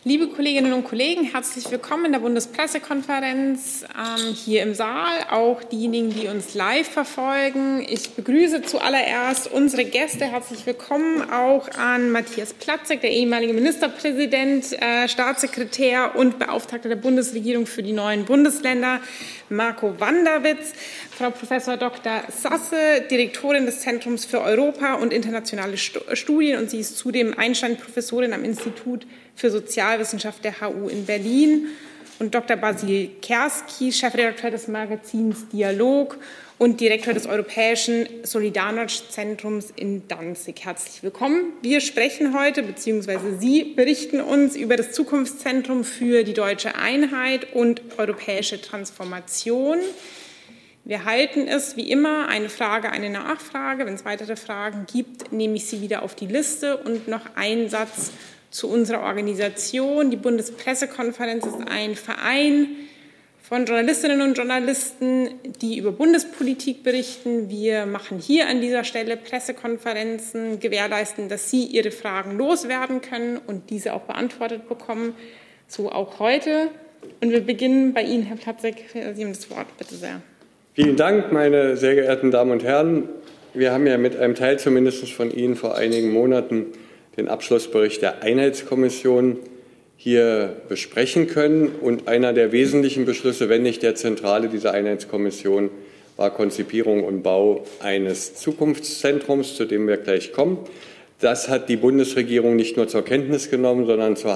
Liebe Kolleginnen und Kollegen, herzlich willkommen in der Bundespressekonferenz hier im Saal, auch diejenigen, die uns live verfolgen. Ich begrüße zuallererst unsere Gäste. Herzlich willkommen auch an Matthias Platzek, der ehemalige Ministerpräsident, Staatssekretär und Beauftragter der Bundesregierung für die neuen Bundesländer, Marco Wanderwitz, Frau Prof. Dr. Sasse, Direktorin des Zentrums für Europa und internationale Studien, und sie ist zudem Einstein-Professorin am Institut für Sozialwissenschaft der HU in Berlin, und Dr. Basil Kerski, Chefredakteur des Magazins Dialog und Direktor des Europäischen Solidarność-Zentrums in Danzig. Herzlich willkommen. Wir sprechen heute, beziehungsweise Sie berichten uns über das Zukunftszentrum für die deutsche Einheit und europäische Transformation. Wir halten es wie immer eine Frage, eine Nachfrage. Wenn es weitere Fragen gibt, nehme ich sie wieder auf die Liste. Und noch ein Satz zu unserer Organisation. Die Bundespressekonferenz ist ein Verein von Journalistinnen und Journalisten, die über Bundespolitik berichten. Wir machen hier an dieser Stelle Pressekonferenzen, gewährleisten, dass Sie Ihre Fragen loswerden können und diese auch beantwortet bekommen. So auch heute. Und wir beginnen bei Ihnen, Herr Platzek. Sie haben das Wort, bitte sehr. Vielen Dank, meine sehr geehrten Damen und Herren. Wir haben ja mit einem Teil zumindest von Ihnen vor einigen Monaten den Abschlussbericht der Einheitskommission hier besprechen können. Und einer der wesentlichen Beschlüsse, wenn nicht der zentrale dieser Einheitskommission, war Konzipierung und Bau eines Zukunftszentrums, zu dem wir gleich kommen. Das hat die Bundesregierung nicht nur zur Kenntnis genommen, sondern zu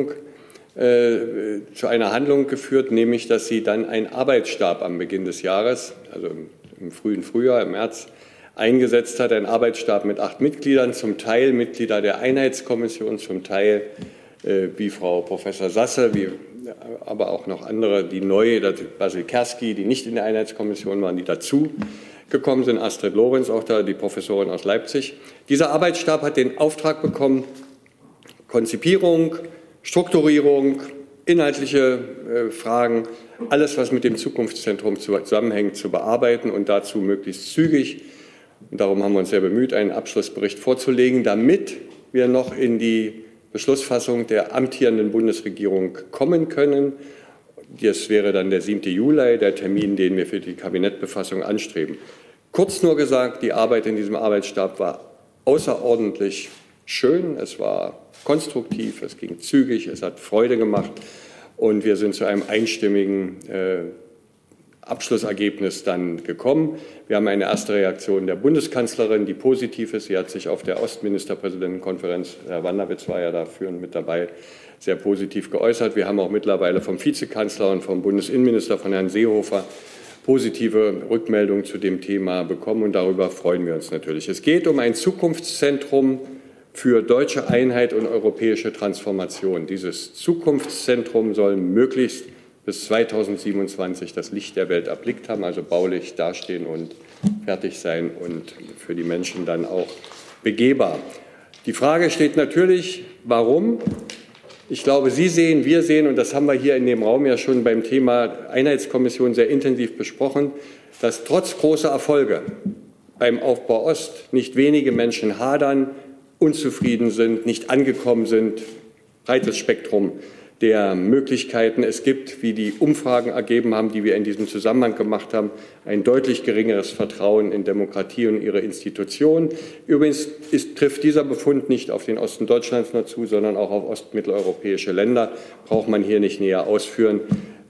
einer Handlung geführt, nämlich dass sie dann einen Arbeitsstab am Beginn des Jahres, also im frühen Frühjahr, im März, eingesetzt hat, ein Arbeitsstab mit 8 Mitgliedern, zum Teil Mitglieder der Einheitskommission, zum Teil wie Frau Professor Sasse, aber auch noch andere, die neu, Basil Kerski, die nicht in der Einheitskommission waren, die dazu gekommen sind, Astrid Lorenz, auch da die Professorin aus Leipzig. Dieser Arbeitsstab hat den Auftrag bekommen, Konzipierung, Strukturierung, inhaltliche Fragen, alles, was mit dem Zukunftszentrum zusammenhängt, zu bearbeiten und dazu möglichst zügig. Und darum haben wir uns sehr bemüht, einen Abschlussbericht vorzulegen, damit wir noch in die Beschlussfassung der amtierenden Bundesregierung kommen können. Das wäre dann der 7. Juli, der Termin, den wir für die Kabinettbefassung anstreben. Kurz nur gesagt, die Arbeit in diesem Arbeitsstab war außerordentlich schön, es war konstruktiv, es ging zügig, es hat Freude gemacht und wir sind zu einem einstimmigen Abschlussergebnis dann gekommen. Wir haben eine erste Reaktion der Bundeskanzlerin, die positiv ist. Sie hat sich auf der Ostministerpräsidentenkonferenz, Herr Wanderwitz war ja da führend mit dabei, sehr positiv geäußert. Wir haben auch mittlerweile vom Vizekanzler und vom Bundesinnenminister, von Herrn Seehofer, positive Rückmeldungen zu dem Thema bekommen und darüber freuen wir uns natürlich. Es geht um ein Zukunftszentrum für deutsche Einheit und europäische Transformation. Dieses Zukunftszentrum soll möglichst bis 2027 das Licht der Welt erblickt haben, also baulich dastehen und fertig sein und für die Menschen dann auch begehbar. Die Frage steht natürlich, warum? Ich glaube, Sie sehen, wir sehen, und das haben wir hier in dem Raum ja schon beim Thema Einheitskommission sehr intensiv besprochen, dass trotz großer Erfolge beim Aufbau Ost nicht wenige Menschen hadern, unzufrieden sind, nicht angekommen sind, breites Spektrum der Möglichkeiten. Es gibt, wie die Umfragen ergeben haben, die wir in diesem Zusammenhang gemacht haben, ein deutlich geringeres Vertrauen in Demokratie und ihre Institutionen. Übrigens trifft dieser Befund nicht auf den Osten Deutschlands nur zu, sondern auch auf ostmitteleuropäische Länder. Braucht man hier nicht näher ausführen,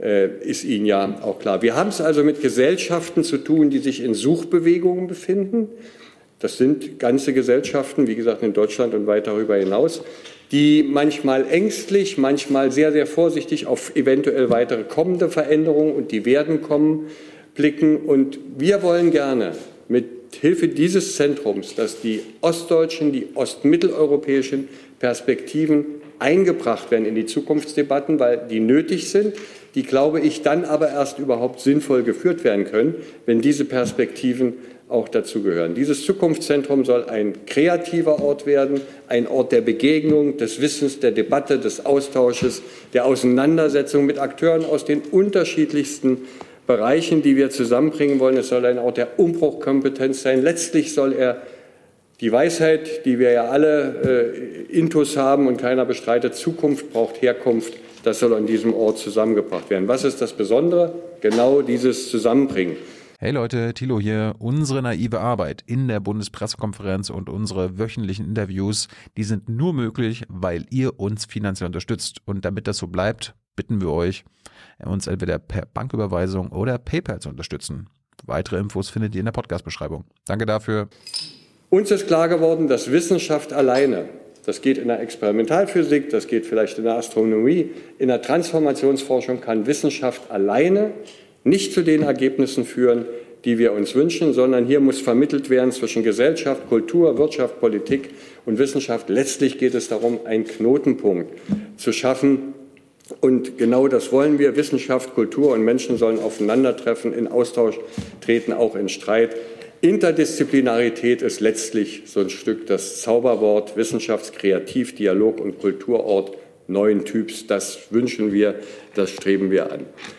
ist Ihnen ja auch klar. Wir haben es also mit Gesellschaften zu tun, die sich in Suchbewegungen befinden. Das sind ganze Gesellschaften, wie gesagt, in Deutschland und weit darüber hinaus, die manchmal ängstlich, manchmal sehr, sehr vorsichtig auf eventuell weitere kommende Veränderungen, und die werden kommen, blicken. Und wir wollen gerne mit Hilfe dieses Zentrums, dass die ostdeutschen, die ostmitteleuropäischen Perspektiven eingebracht werden in die Zukunftsdebatten, weil die nötig sind, die, glaube ich, dann aber erst überhaupt sinnvoll geführt werden können, wenn diese Perspektiven auch dazugehören. Dieses Zukunftszentrum soll ein kreativer Ort werden, ein Ort der Begegnung, des Wissens, der Debatte, des Austausches, der Auseinandersetzung mit Akteuren aus den unterschiedlichsten Bereichen, die wir zusammenbringen wollen. Es soll ein Ort der Umbruchkompetenz sein. Letztlich soll er Die Weisheit, die wir ja alle intus haben und keiner bestreitet, Zukunft braucht Herkunft, das soll an diesem Ort zusammengebracht werden. Was ist das Besondere? Genau dieses Zusammenbringen. Hey Leute, Thilo hier. Unsere naive Arbeit in der Bundespressekonferenz und unsere wöchentlichen Interviews, die sind nur möglich, weil ihr uns finanziell unterstützt. Und damit das so bleibt, bitten wir euch, uns entweder per Banküberweisung oder PayPal zu unterstützen. Weitere Infos findet ihr in der Podcast-Beschreibung. Danke dafür. Uns ist klar geworden, dass Wissenschaft alleine, das geht in der Experimentalphysik, das geht vielleicht in der Astronomie, in der Transformationsforschung kann Wissenschaft alleine nicht zu den Ergebnissen führen, die wir uns wünschen, sondern hier muss vermittelt werden zwischen Gesellschaft, Kultur, Wirtschaft, Politik und Wissenschaft. Letztlich geht es darum, einen Knotenpunkt zu schaffen. Und genau das wollen wir. Wissenschaft, Kultur und Menschen sollen aufeinandertreffen, in Austausch treten, auch in Streit. Interdisziplinarität ist letztlich so ein Stück das Zauberwort, Wissenschafts-, Kreativ-, Dialog- und Kulturort neuen Typs. Das wünschen wir, das streben wir an.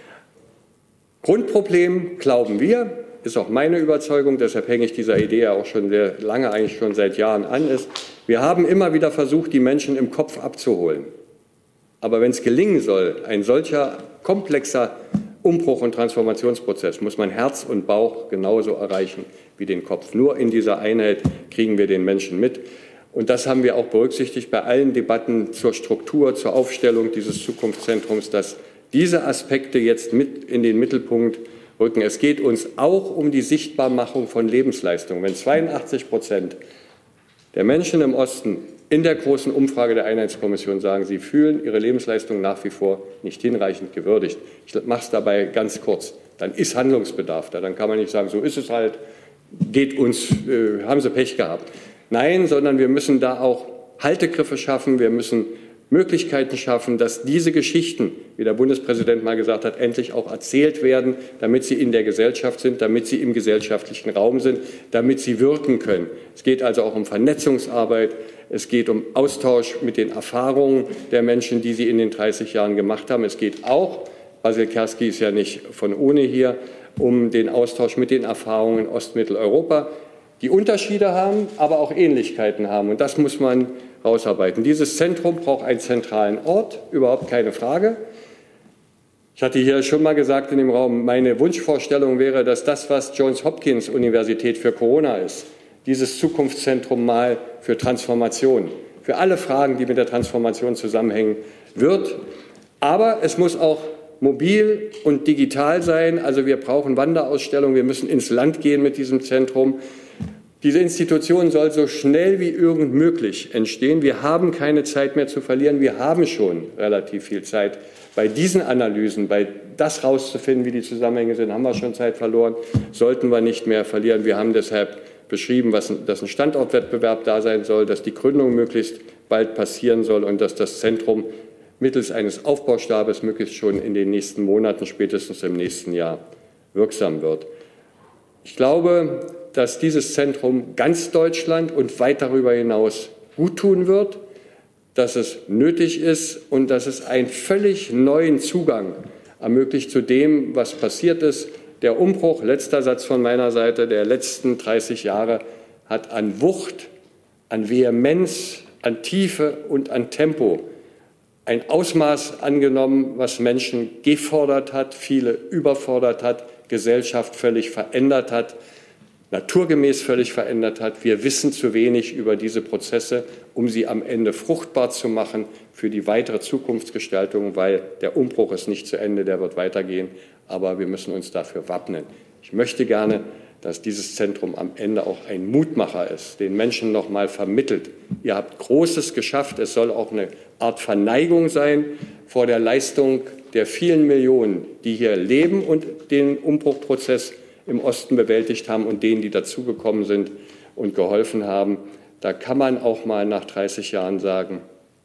Grundproblem, glauben wir, ist auch meine Überzeugung, deshalb hänge ich dieser Idee ja auch schon sehr lange, eigentlich schon seit Jahren an, ist, wir haben immer wieder versucht, die Menschen im Kopf abzuholen. Aber wenn es gelingen soll, ein solcher komplexer Umbruch- und Transformationsprozess, muss man Herz und Bauch genauso erreichen wie den Kopf. Nur in dieser Einheit kriegen wir den Menschen mit. Und das haben wir auch berücksichtigt bei allen Debatten zur Struktur, zur Aufstellung dieses Zukunftszentrums, dass diese Aspekte jetzt mit in den Mittelpunkt rücken. Es geht uns auch um die Sichtbarmachung von Lebensleistungen. Wenn 82% der Menschen im Osten in der großen Umfrage der Einheitskommission sagen, sie fühlen ihre Lebenslaistung nach wie vor nicht hinreichend gewürdigt. Ich mache es dabei ganz kurz. Dann ist Handlungsbedarf da. Dann kann man nicht sagen, so ist es halt, geht uns, haben sie Pech gehabt. Nein, sondern wir müssen da auch Haltegriffe schaffen. Wir müssen Möglichkeiten schaffen, dass diese Geschichten, wie der Bundespräsident mal gesagt hat, endlich auch erzählt werden, damit sie in der Gesellschaft sind, damit sie im gesellschaftlichen Raum sind, damit sie wirken können. Es geht also auch um Vernetzungsarbeit, es geht um Austausch mit den Erfahrungen der Menschen, die sie in den 30 Jahren gemacht haben. Es geht auch, Basil Kerski ist ja nicht von ohne hier, um den Austausch mit den Erfahrungen in Ostmitteleuropa, die Unterschiede haben, aber auch Ähnlichkeiten haben. Und das muss man rausarbeiten. Dieses Zentrum braucht einen zentralen Ort, überhaupt keine Frage. Ich hatte hier schon mal gesagt in dem Raum, meine Wunschvorstellung wäre, dass das, was Johns Hopkins Universität für Corona ist, dieses Zukunftszentrum mal für Transformation, für alle Fragen, die mit der Transformation zusammenhängen, wird. Aber es muss auch mobil und digital sein. Also wir brauchen Wanderausstellungen, wir müssen ins Land gehen mit diesem Zentrum. Diese Institution soll so schnell wie irgend möglich entstehen. Wir haben keine Zeit mehr zu verlieren. Wir haben schon relativ viel Zeit. Bei diesen Analysen, bei das rauszufinden, wie die Zusammenhänge sind, haben wir schon Zeit verloren. Sollten wir nicht mehr verlieren. Wir haben deshalb beschrieben, dass ein Standortwettbewerb da sein soll, dass die Gründung möglichst bald passieren soll und dass das Zentrum mittels eines Aufbaustabes möglichst schon in den nächsten Monaten, spätestens im nächsten Jahr, wirksam wird. Ich glaube, dass dieses Zentrum ganz Deutschland und weit darüber hinaus guttun wird, dass es nötig ist und dass es einen völlig neuen Zugang ermöglicht zu dem, was passiert ist. Der Umbruch, letzter Satz von meiner Seite, der letzten 30 Jahre hat an Wucht, an Vehemenz, an Tiefe und an Tempo ein Ausmaß angenommen, was Menschen gefordert hat, viele überfordert hat, Gesellschaft völlig verändert hat, naturgemäß völlig verändert hat. Wir wissen zu wenig über diese Prozesse, um sie am Ende fruchtbar zu machen für die weitere Zukunftsgestaltung, weil der Umbruch ist nicht zu Ende, der wird weitergehen, aber wir müssen uns dafür wappnen. Ich möchte gerne, dass dieses Zentrum am Ende auch ein Mutmacher ist, den Menschen noch mal vermittelt. Ihr habt Großes geschafft, es soll auch eine Art Verneigung sein vor der Leistung der vielen Millionen, die hier leben und den Umbruchprozess im Osten bewältigt haben und denen, die dazugekommen sind und geholfen haben. Da kann man auch mal nach 30 Jahren sagen,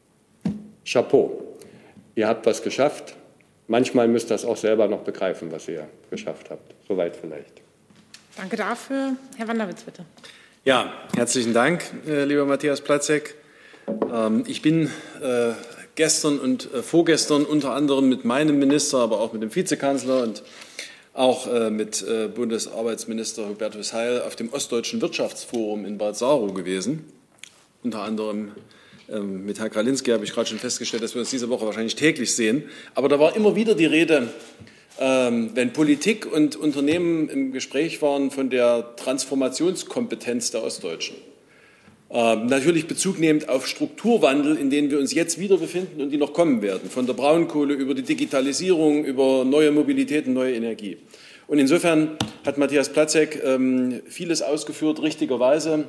Chapeau, ihr habt was geschafft. Manchmal müsst ihr das auch selber noch begreifen, was ihr geschafft habt. Soweit vielleicht. Danke dafür. Herr Wanderwitz, bitte. Ja, herzlichen Dank, lieber Matthias Platzek. Ich bin gestern und vorgestern unter anderem mit meinem Minister, aber auch mit dem Vizekanzler und auch mit Bundesarbeitsminister Hubertus Heil auf dem Ostdeutschen Wirtschaftsforum in Bad Saro gewesen. Unter anderem mit Herrn Kralinski habe ich gerade schon festgestellt, dass wir uns diese Woche wahrscheinlich täglich sehen. Aber da war immer wieder die Rede, wenn Politik und Unternehmen im Gespräch waren, von der Transformationskompetenz der Ostdeutschen. Natürlich Bezug nehmend auf Strukturwandel, in denen wir uns jetzt wieder befinden und die noch kommen werden, von der Braunkohle über die Digitalisierung, über neue Mobilitäten, neue Energie. Und insofern hat Matthias Platzek vieles ausgeführt, richtigerweise,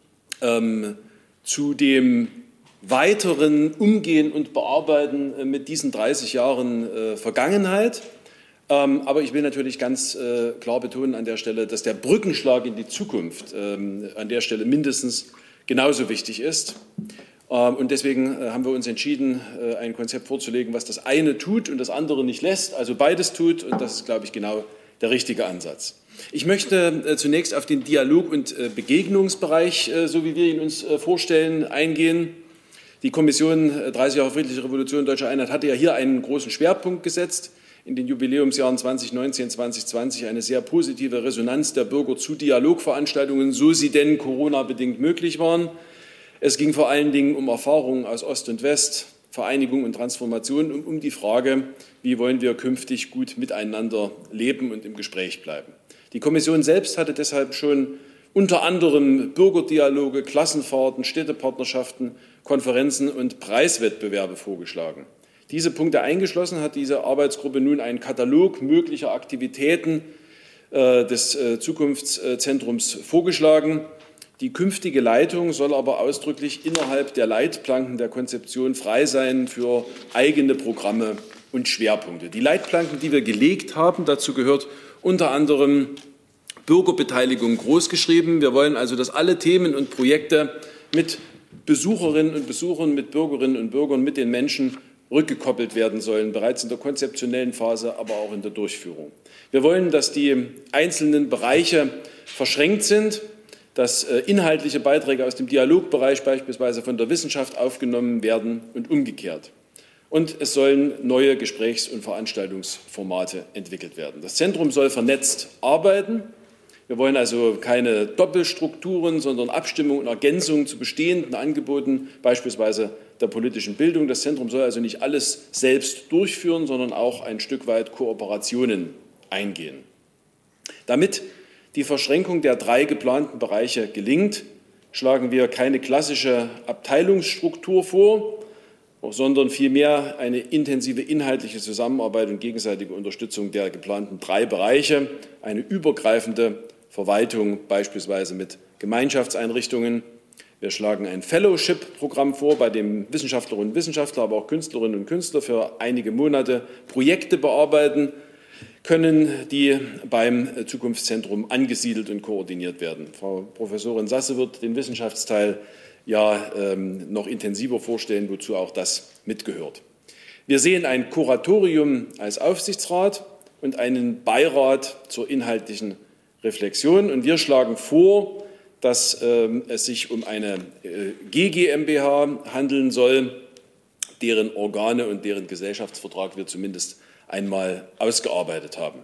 zu dem weiteren Umgehen und Bearbeiten mit diesen 30 Jahren Vergangenheit. Aber ich will natürlich ganz klar betonen an der Stelle, dass der Brückenschlag in die Zukunft an der Stelle mindestens genauso wichtig ist. Und deswegen haben wir uns entschieden, ein Konzept vorzulegen, was das eine tut und das andere nicht lässt, also beides tut. Und das ist, glaube ich, genau der richtige Ansatz. Ich möchte zunächst auf den Dialog- und Begegnungsbereich, so wie wir ihn uns vorstellen, eingehen. Die Kommission 30 Jahre Friedliche Revolution, Deutsche Einheit hatte ja hier einen großen Schwerpunkt gesetzt. In den Jubiläumsjahren 2019, 2020 eine sehr positive Resonanz der Bürger zu Dialogveranstaltungen, so sie denn Corona-bedingt möglich waren. Es ging vor allen Dingen um Erfahrungen aus Ost und West, Vereinigung und Transformation und um die Frage, wie wollen wir künftig gut miteinander leben und im Gespräch bleiben. Die Kommission selbst hatte deshalb schon unter anderem Bürgerdialoge, Klassenfahrten, Städtepartnerschaften, Konferenzen und Preiswettbewerbe vorgeschlagen. Diese Punkte eingeschlossen hat diese Arbeitsgruppe nun einen Katalog möglicher Aktivitäten des Zukunftszentrums vorgeschlagen. Die künftige Leitung soll aber ausdrücklich innerhalb der Leitplanken der Konzeption frei sein für eigene Programme und Schwerpunkte. Die Leitplanken, die wir gelegt haben, dazu gehört unter anderem Bürgerbeteiligung großgeschrieben. Wir wollen also, dass alle Themen und Projekte mit Besucherinnen und Besuchern, mit Bürgerinnen und Bürgern, mit den Menschen rückgekoppelt werden sollen, bereits in der konzeptionellen Phase, aber auch in der Durchführung. Wir wollen, dass die einzelnen Bereiche verschränkt sind, dass inhaltliche Beiträge aus dem Dialogbereich beispielsweise von der Wissenschaft aufgenommen werden und umgekehrt. Und es sollen neue Gesprächs- und Veranstaltungsformate entwickelt werden. Das Zentrum soll vernetzt arbeiten. Wir wollen also keine Doppelstrukturen, sondern Abstimmung und Ergänzung zu bestehenden Angeboten, beispielsweise der politischen Bildung. Das Zentrum soll also nicht alles selbst durchführen, sondern auch ein Stück weit Kooperationen eingehen. Damit die Verschränkung der 3 geplanten Bereiche gelingt, schlagen wir keine klassische Abteilungsstruktur vor, sondern vielmehr eine intensive inhaltliche Zusammenarbeit und gegenseitige Unterstützung der geplanten 3 Bereiche, eine übergreifende Verwaltung beispielsweise mit Gemeinschaftseinrichtungen. Wir schlagen ein Fellowship-Programm vor, bei dem Wissenschaftlerinnen und Wissenschaftler, aber auch Künstlerinnen und Künstler für einige Monate Projekte bearbeiten können, die beim Zukunftszentrum angesiedelt und koordiniert werden. Frau Professorin Sasse wird den Wissenschaftsteil noch intensiver vorstellen, wozu auch das mitgehört. Wir sehen ein Kuratorium als Aufsichtsrat und einen Beirat zur inhaltlichen Reflexion. Und wir schlagen vor, dass es sich um eine GmbH handeln soll, deren Organe und deren Gesellschaftsvertrag wir zumindest einmal ausgearbeitet haben.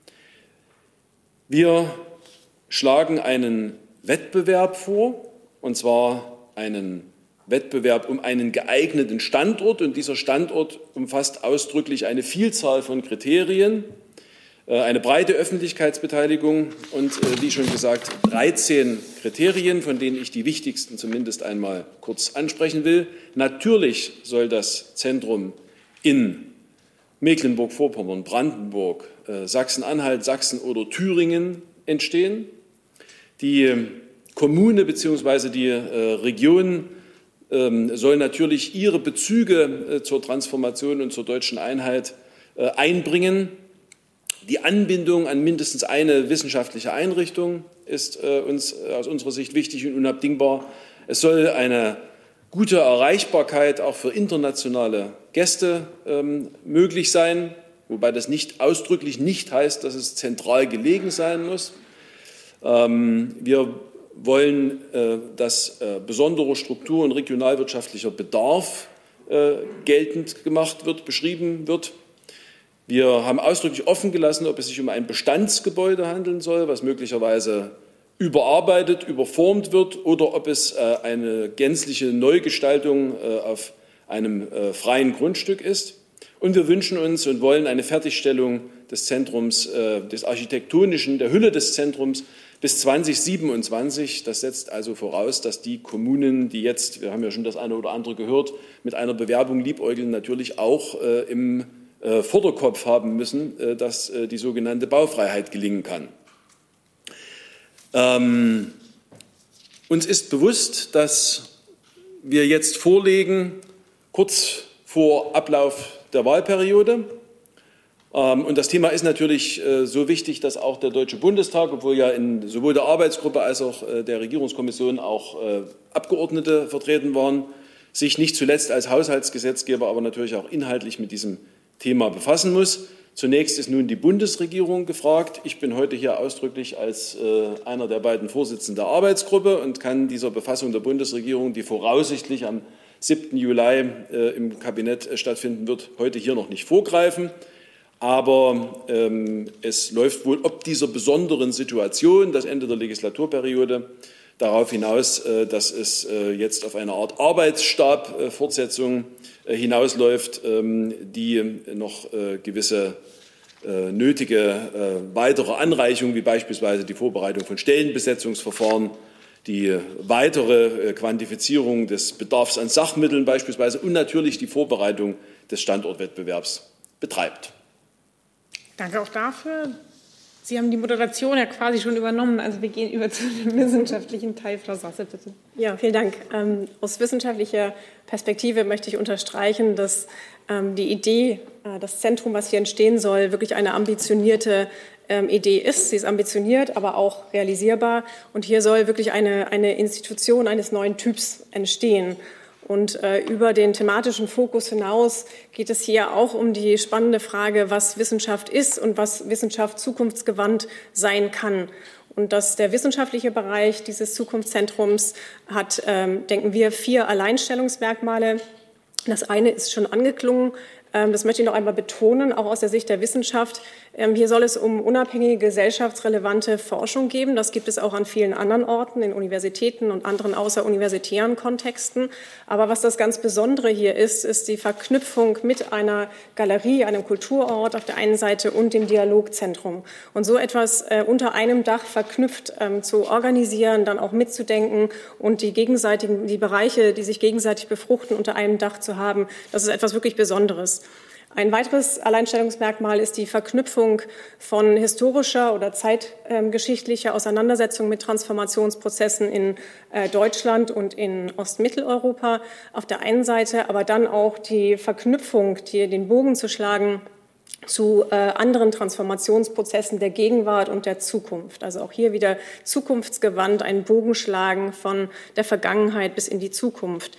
Wir schlagen einen Wettbewerb vor, und zwar einen Wettbewerb um einen geeigneten Standort. Und dieser Standort umfasst ausdrücklich eine Vielzahl von Kriterien, eine breite Öffentlichkeitsbeteiligung und, wie schon gesagt, 13 Kriterien, von denen ich die wichtigsten zumindest einmal kurz ansprechen will. Natürlich soll das Zentrum in Mecklenburg-Vorpommern, Brandenburg, Sachsen-Anhalt, Sachsen oder Thüringen entstehen. Die Kommune bzw. die Region soll natürlich ihre Bezüge zur Transformation und zur deutschen Einheit einbringen. Die Anbindung an mindestens eine wissenschaftliche Einrichtung ist uns aus unserer Sicht wichtig und unabdingbar. Es soll eine gute Erreichbarkeit auch für internationale Gäste möglich sein, wobei das nicht ausdrücklich nicht heißt, dass es zentral gelegen sein muss. Wir wollen, dass besonderer Struktur- und regionalwirtschaftlicher Bedarf geltend gemacht wird, beschrieben wird. Wir haben ausdrücklich offen gelassen, ob es sich um ein Bestandsgebäude handeln soll, was möglicherweise überarbeitet, überformt wird, oder ob es eine gänzliche Neugestaltung auf einem freien Grundstück ist. Und wir wünschen uns und wollen eine Fertigstellung des Zentrums, des architektonischen, der Hülle des Zentrums bis 2027. Das setzt also voraus, dass die Kommunen, die jetzt, wir haben ja schon das eine oder andere gehört, mit einer Bewerbung liebäugeln, natürlich auch im Vorderkopf haben müssen, dass die sogenannte Baufreiheit gelingen kann. Uns ist bewusst, dass wir jetzt vorlegen, kurz vor Ablauf der Wahlperiode. Und das Thema ist natürlich so wichtig, dass auch der Deutsche Bundestag, obwohl ja in sowohl der Arbeitsgruppe als auch der Regierungskommission auch Abgeordnete vertreten waren, sich nicht zuletzt als Haushaltsgesetzgeber, aber natürlich auch inhaltlich mit diesem Thema befassen muss. Zunächst ist nun die Bundesregierung gefragt. Ich bin heute hier ausdrücklich als einer der beiden Vorsitzenden der Arbeitsgruppe und kann dieser Befassung der Bundesregierung, die voraussichtlich am 7. Juli im Kabinett stattfinden wird, heute hier noch nicht vorgreifen. Aber es läuft wohl ob dieser besonderen Situation, das Ende der Legislaturperiode, darauf hinaus, dass es jetzt auf eine Art Arbeitsstab-Fortsetzung hinausläuft, die noch gewisse nötige weitere Anreichungen, wie beispielsweise die Vorbereitung von Stellenbesetzungsverfahren, die weitere Quantifizierung des Bedarfs an Sachmitteln beispielsweise und natürlich die Vorbereitung des Standortwettbewerbs betreibt. Danke auch dafür. Sie haben die Moderation ja quasi schon übernommen. Also wir gehen über zu dem wissenschaftlichen Teil. Frau Sasse, bitte. Ja, vielen Dank. Aus wissenschaftlicher Perspektive möchte ich unterstreichen, dass die Idee, das Zentrum, was hier entstehen soll, wirklich eine ambitionierte Idee ist. Sie ist ambitioniert, aber auch realisierbar. Und hier soll wirklich eine Institution eines neuen Typs entstehen. Und über den thematischen Fokus hinaus geht es hier auch um die spannende Frage, was Wissenschaft ist und was Wissenschaft zukunftsgewandt sein kann. Und dass der wissenschaftliche Bereich dieses Zukunftszentrums hat, denken wir, 4 Alleinstellungsmerkmale. Das eine ist schon angeklungen. Das möchte ich noch einmal betonen, auch aus der Sicht der Wissenschaft. Hier soll es um unabhängige, gesellschaftsrelevante Forschung geben. Das gibt es auch an vielen anderen Orten, in Universitäten und anderen außeruniversitären Kontexten. Aber was das ganz Besondere hier ist die Verknüpfung mit einer Galerie, einem Kulturort auf der einen Seite und dem Dialogzentrum. Und so etwas unter einem Dach verknüpft zu organisieren, dann auch mitzudenken und die Bereiche, die sich gegenseitig befruchten, unter einem Dach zu haben, das ist etwas wirklich Besonderes. Ein weiteres Alleinstellungsmerkmal ist die Verknüpfung von historischer oder zeitgeschichtlicher Auseinandersetzung mit Transformationsprozessen in Deutschland und in Ostmitteleuropa auf der einen Seite, aber dann auch die Verknüpfung, den Bogen zu schlagen zu anderen Transformationsprozessen der Gegenwart und der Zukunft. Also auch hier wieder zukunftsgewandt, einen Bogen schlagen von der Vergangenheit bis in die Zukunft.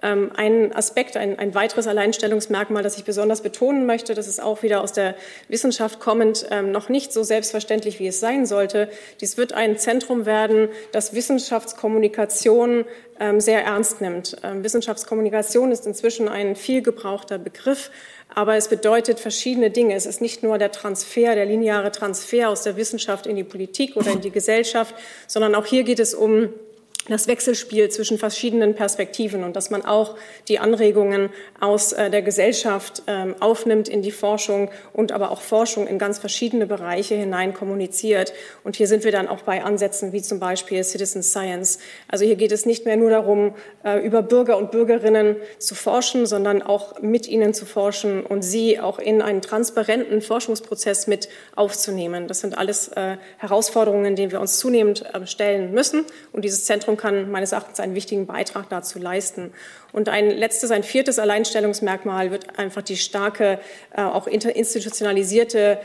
Ein Aspekt, ein weiteres Alleinstellungsmerkmal, das ich besonders betonen möchte, das ist auch wieder aus der Wissenschaft kommend, noch nicht so selbstverständlich, wie es sein sollte. Dies wird ein Zentrum werden, das Wissenschaftskommunikation sehr ernst nimmt. Wissenschaftskommunikation ist inzwischen ein viel gebrauchter Begriff, aber es bedeutet verschiedene Dinge. Es ist nicht nur der Transfer, der lineare Transfer aus der Wissenschaft in die Politik oder in die Gesellschaft, sondern auch hier geht es um das Wechselspiel zwischen verschiedenen Perspektiven und dass man auch die Anregungen aus der Gesellschaft aufnimmt in die Forschung und aber auch Forschung in ganz verschiedene Bereiche hinein kommuniziert. Und hier sind wir dann auch bei Ansätzen wie zum Beispiel Citizen Science. Also hier geht es nicht mehr nur darum, über Bürger und Bürgerinnen zu forschen, sondern auch mit ihnen zu forschen und sie auch in einen transparenten Forschungsprozess mit aufzunehmen. Das sind alles Herausforderungen, denen wir uns zunehmend stellen müssen. Und dieses Zentrum kann meines Erachtens einen wichtigen Beitrag dazu leisten. Und ein 4. Alleinstellungsmerkmal wird einfach die starke, auch institutionalisierte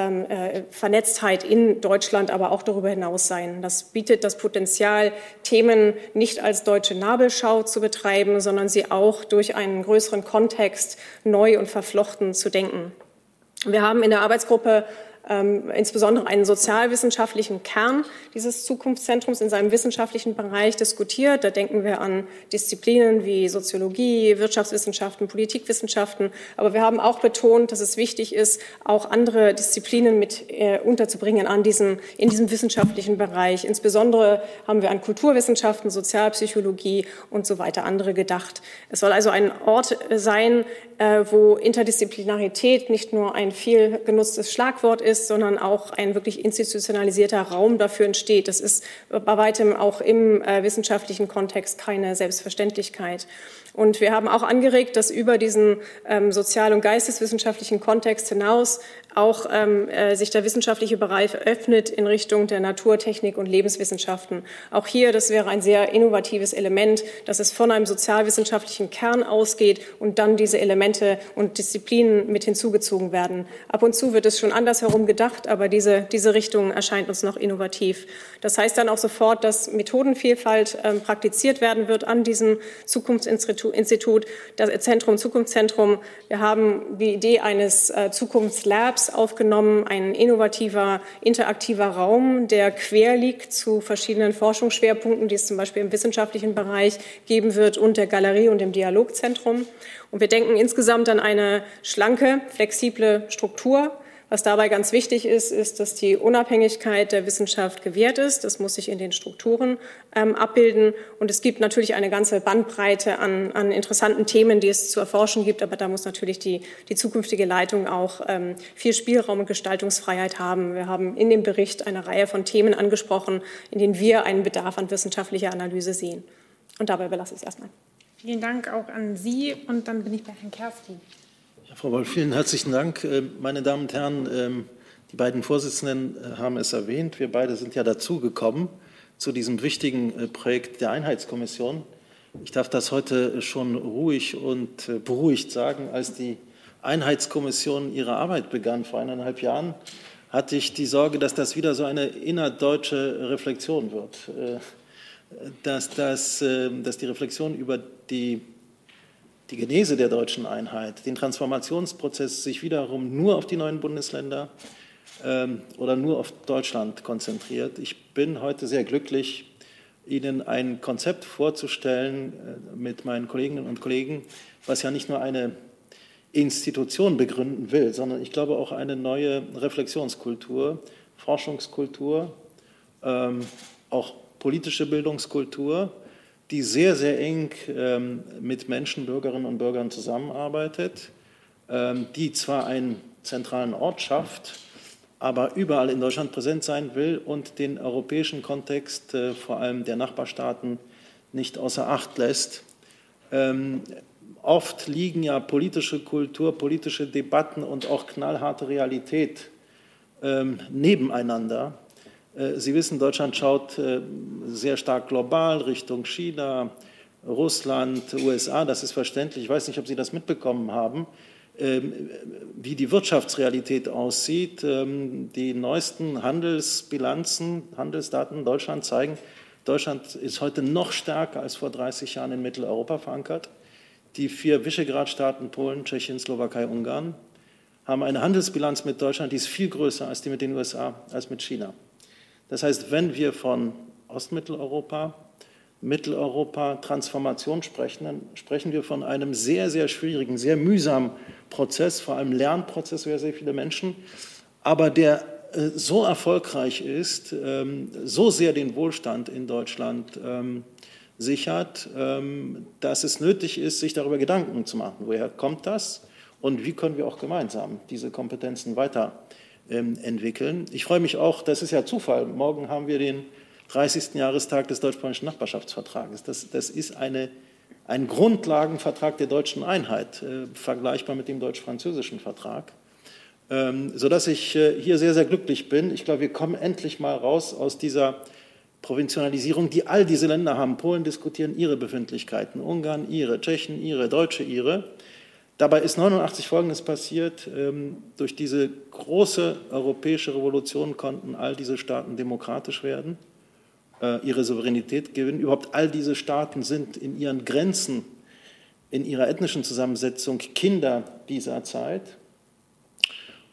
Vernetztheit in Deutschland, aber auch darüber hinaus sein. Das bietet das Potenzial, Themen nicht als deutsche Nabelschau zu betreiben, sondern sie auch durch einen größeren Kontext neu und verflochten zu denken. Wir haben in der Arbeitsgruppe insbesondere einen sozialwissenschaftlichen Kern dieses Zukunftszentrums in seinem wissenschaftlichen Bereich diskutiert. Da denken wir an Disziplinen wie Soziologie, Wirtschaftswissenschaften, Politikwissenschaften. Aber wir haben auch betont, dass es wichtig ist, auch andere Disziplinen mit unterzubringen in diesem wissenschaftlichen Bereich. Insbesondere haben wir an Kulturwissenschaften, Sozialpsychologie und so weiter andere gedacht. Es soll also ein Ort sein, wo Interdisziplinarität nicht nur ein viel genutztes Schlagwort ist, sondern auch ein wirklich institutionalisierter Raum dafür entsteht. Das ist bei weitem auch im wissenschaftlichen Kontext keine Selbstverständlichkeit. Und wir haben auch angeregt, dass über diesen sozial- und geisteswissenschaftlichen Kontext hinaus auch sich der wissenschaftliche Bereich öffnet in Richtung der Natur, Technik und Lebenswissenschaften. Auch hier, das wäre ein sehr innovatives Element, dass es von einem sozialwissenschaftlichen Kern ausgeht und dann diese Elemente und Disziplinen mit hinzugezogen werden. Ab und zu wird es schon andersherum gedacht, aber diese Richtung erscheint uns noch innovativ. Das heißt dann auch sofort, dass Methodenvielfalt praktiziert werden wird an diesem Zukunftsinstitut, das Zukunftszentrum. Wir haben die Idee eines Zukunftslabs aufgenommen, ein innovativer, interaktiver Raum, der quer liegt zu verschiedenen Forschungsschwerpunkten, die es zum Beispiel im wissenschaftlichen Bereich geben wird, und der Galerie und dem Dialogzentrum. Und wir denken insgesamt an eine schlanke, flexible Struktur. Was dabei ganz wichtig ist, ist, dass die Unabhängigkeit der Wissenschaft gewährt ist. Das muss sich in den Strukturen abbilden. Und es gibt natürlich eine ganze Bandbreite an interessanten Themen, die es zu erforschen gibt. Aber da muss natürlich die zukünftige Leitung auch viel Spielraum und Gestaltungsfreiheit haben. Wir haben in dem Bericht eine Reihe von Themen angesprochen, in denen wir einen Bedarf an wissenschaftlicher Analyse sehen. Und dabei belasse ich es erstmal. Vielen Dank auch an Sie. Und dann bin ich bei Herrn Kerstin. Frau Wolf, vielen herzlichen Dank. Meine Damen und Herren, die beiden Vorsitzenden haben es erwähnt. Wir beide sind ja dazugekommen zu diesem wichtigen Projekt der Einheitskommission. Ich darf das heute schon ruhig und beruhigt sagen. Als die Einheitskommission ihre Arbeit begann vor 1,5 Jahren, hatte ich die Sorge, dass das wieder so eine innerdeutsche Reflexion wird. Dass die Reflexion über die Genese der deutschen Einheit, den Transformationsprozess sich wiederum nur auf die neuen Bundesländer oder nur auf Deutschland konzentriert. Ich bin heute sehr glücklich, Ihnen ein Konzept vorzustellen mit meinen Kolleginnen und Kollegen, was ja nicht nur eine Institution begründen will, sondern ich glaube auch eine neue Reflexionskultur, Forschungskultur, auch politische Bildungskultur, die sehr, sehr eng mit Menschen, Bürgerinnen und Bürgern zusammenarbeitet, die zwar einen zentralen Ort schafft, aber überall in Deutschland präsent sein will und den europäischen Kontext, vor allem der Nachbarstaaten, nicht außer Acht lässt. Oft liegen ja politische Kultur, politische Debatten und auch knallharte Realität nebeneinander. Sie wissen, Deutschland schaut sehr stark global Richtung China, Russland, USA. Das ist verständlich. Ich weiß nicht, ob Sie das mitbekommen haben, wie die Wirtschaftsrealität aussieht. Die neuesten Handelsbilanzen, Handelsdaten in Deutschland zeigen, Deutschland ist heute noch stärker als vor 30 Jahren in Mitteleuropa verankert. Die 4 Visegrad-Staaten, Polen, Tschechien, Slowakei, Ungarn, haben eine Handelsbilanz mit Deutschland, die ist viel größer als die mit den USA, als mit China. Das heißt, wenn wir von Ostmitteleuropa, Mitteleuropa, Transformation sprechen, dann sprechen wir von einem sehr, sehr schwierigen, sehr mühsamen Prozess, vor allem Lernprozess für sehr viele Menschen, aber der so erfolgreich ist, so sehr den Wohlstand in Deutschland sichert, dass es nötig ist, sich darüber Gedanken zu machen. Woher kommt das und wie können wir auch gemeinsam diese Kompetenzen weiterentwickeln? Ich freue mich auch, das ist ja Zufall, morgen haben wir den 30. Jahrestag des deutsch-polnischen Nachbarschaftsvertrages. Das ist ein Grundlagenvertrag der deutschen Einheit, vergleichbar mit dem deutsch-französischen Vertrag, sodass ich hier sehr, sehr glücklich bin. Ich glaube, wir kommen endlich mal raus aus dieser Provinzialisierung, die all diese Länder haben. Polen diskutieren ihre Befindlichkeiten, Ungarn ihre, Tschechen ihre, Deutsche ihre. Dabei ist 1989 Folgendes passiert. Durch diese große europäische Revolution konnten all diese Staaten demokratisch werden, ihre Souveränität gewinnen. Überhaupt all diese Staaten sind in ihren Grenzen, in ihrer ethnischen Zusammensetzung Kinder dieser Zeit.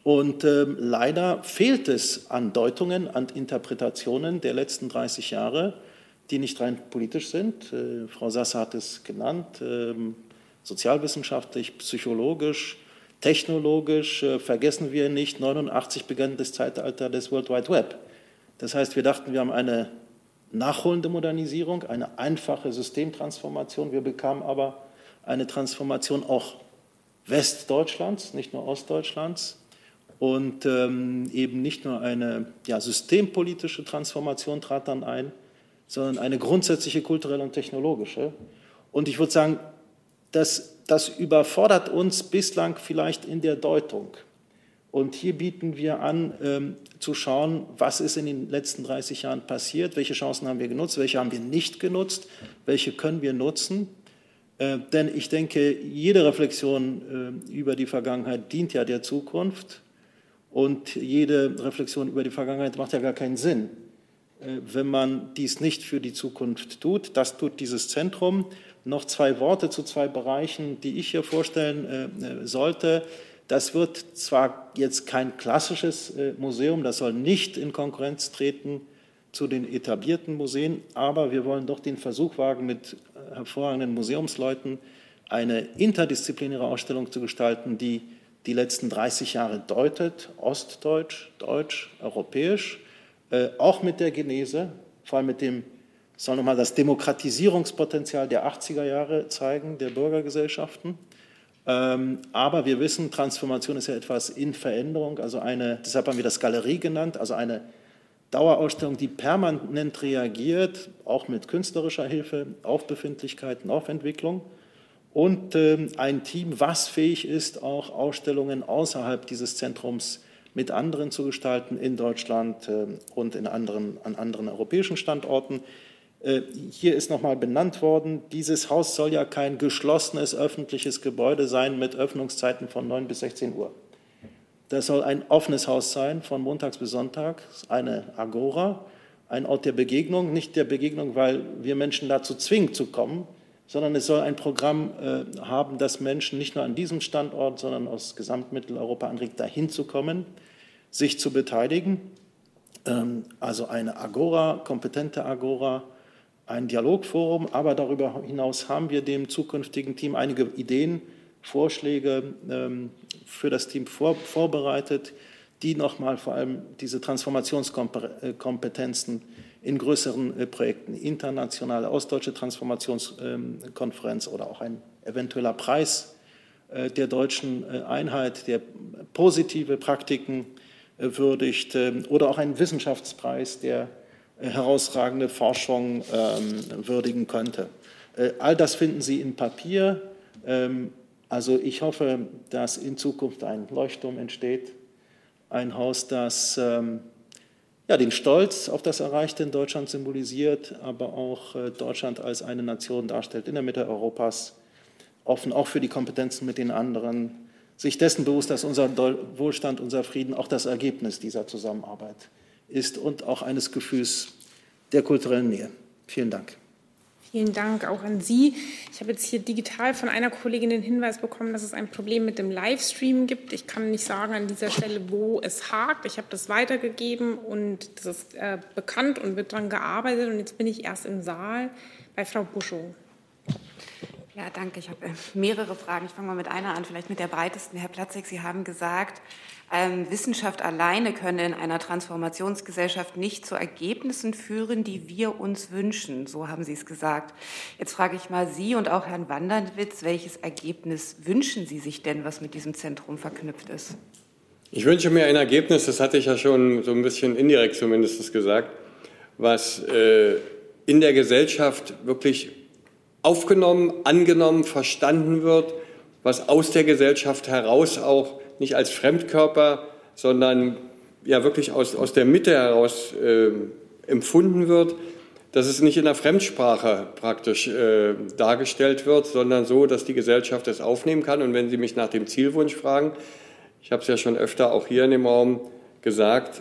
Und leider fehlt es an Deutungen, an Interpretationen der letzten 30 Jahre, die nicht rein politisch sind. Frau Sasser hat es genannt, sozialwissenschaftlich, psychologisch, technologisch. Vergessen wir nicht, 1989 begann das Zeitalter des World Wide Web. Das heißt, wir dachten, wir haben eine nachholende Modernisierung, eine einfache Systemtransformation. Wir bekamen aber eine Transformation auch Westdeutschlands, nicht nur Ostdeutschlands. Und eben nicht nur eine systempolitische Transformation trat dann ein, sondern eine grundsätzliche kulturelle und technologische. Und ich würde sagen, das überfordert uns bislang vielleicht in der Deutung. Und hier bieten wir an, zu schauen, was ist in den letzten 30 Jahren passiert, welche Chancen haben wir genutzt, welche haben wir nicht genutzt, welche können wir nutzen. Denn ich denke, jede Reflexion über die Vergangenheit dient ja der Zukunft. Und jede Reflexion über die Vergangenheit macht ja gar keinen Sinn, wenn man dies nicht für die Zukunft tut. Das tut dieses Zentrum. Noch 2 Worte zu 2 Bereichen, die ich hier vorstellen sollte. Das wird zwar jetzt kein klassisches Museum, das soll nicht in Konkurrenz treten zu den etablierten Museen, aber wir wollen doch den Versuch wagen, mit hervorragenden Museumsleuten eine interdisziplinäre Ausstellung zu gestalten, die die letzten 30 Jahre deutet, ostdeutsch, deutsch, europäisch, auch mit der Genese, vor allem mit dem, soll nochmal das Demokratisierungspotenzial der 80er Jahre zeigen, der Bürgergesellschaften. Aber wir wissen, Transformation ist ja etwas in Veränderung, also deshalb haben wir das Galerie genannt, also eine Dauerausstellung, die permanent reagiert, auch mit künstlerischer Hilfe, auf Befindlichkeiten, auf Entwicklung. Und ein Team, was fähig ist, auch Ausstellungen außerhalb dieses Zentrums mit anderen zu gestalten, in Deutschland und an anderen europäischen Standorten. Hier ist nochmal benannt worden, dieses Haus soll ja kein geschlossenes öffentliches Gebäude sein mit Öffnungszeiten von 9 bis 16 Uhr. Das soll ein offenes Haus sein, von montags bis Sonntag, eine Agora, ein Ort der Begegnung, nicht der Begegnung, weil wir Menschen dazu zwingen zu kommen, sondern es soll ein Programm haben, das Menschen nicht nur an diesem Standort, sondern aus Gesamtmitteleuropa anregt, dahin zu kommen, sich zu beteiligen. Also eine Agora, kompetente Agora, ein Dialogforum, aber darüber hinaus haben wir dem zukünftigen Team einige Ideen, Vorschläge für das Team vorbereitet, die nochmal vor allem diese Transformationskompetenzen in größeren Projekten, internationale ostdeutsche Transformationskonferenz oder auch ein eventueller Preis der deutschen Einheit, der positive Praktiken würdigt, oder auch ein Wissenschaftspreis, der herausragende Forschung würdigen könnte. All das finden Sie in Papier. Also ich hoffe, dass in Zukunft ein Leuchtturm entsteht, ein Haus, das den Stolz auf das Erreichte in Deutschland symbolisiert, aber auch Deutschland als eine Nation darstellt in der Mitte Europas, offen auch für die Kompetenzen mit den anderen, sich dessen bewusst, dass unser Wohlstand, unser Frieden auch das Ergebnis dieser Zusammenarbeit ist und auch eines Gefühls der kulturellen Nähe. Vielen Dank. Vielen Dank auch an Sie. Ich habe jetzt hier digital von einer Kollegin den Hinweis bekommen, dass es ein Problem mit dem Livestream gibt. Ich kann nicht sagen an dieser Stelle, wo es hakt. Ich habe das weitergegeben und das ist bekannt und wird daran gearbeitet. Und jetzt bin ich erst im Saal bei Frau Buschow. Ja, danke. Ich habe mehrere Fragen. Ich fange mal mit einer an, vielleicht mit der breitesten. Herr Platzek, Sie haben gesagt, Wissenschaft alleine könne in einer Transformationsgesellschaft nicht zu Ergebnissen führen, die wir uns wünschen. So haben Sie es gesagt. Jetzt frage ich mal Sie und auch Herrn Wanderwitz, welches Ergebnis wünschen Sie sich denn, was mit diesem Zentrum verknüpft ist? Ich wünsche mir ein Ergebnis, das hatte ich ja schon so ein bisschen indirekt zumindest gesagt, was in der Gesellschaft wirklich aufgenommen, angenommen, verstanden wird, was aus der Gesellschaft heraus auch nicht als Fremdkörper, sondern ja wirklich aus der Mitte heraus empfunden wird, dass es nicht in der Fremdsprache praktisch dargestellt wird, sondern so, dass die Gesellschaft es aufnehmen kann. Und wenn Sie mich nach dem Zielwunsch fragen, ich habe es ja schon öfter auch hier in dem Raum gesagt,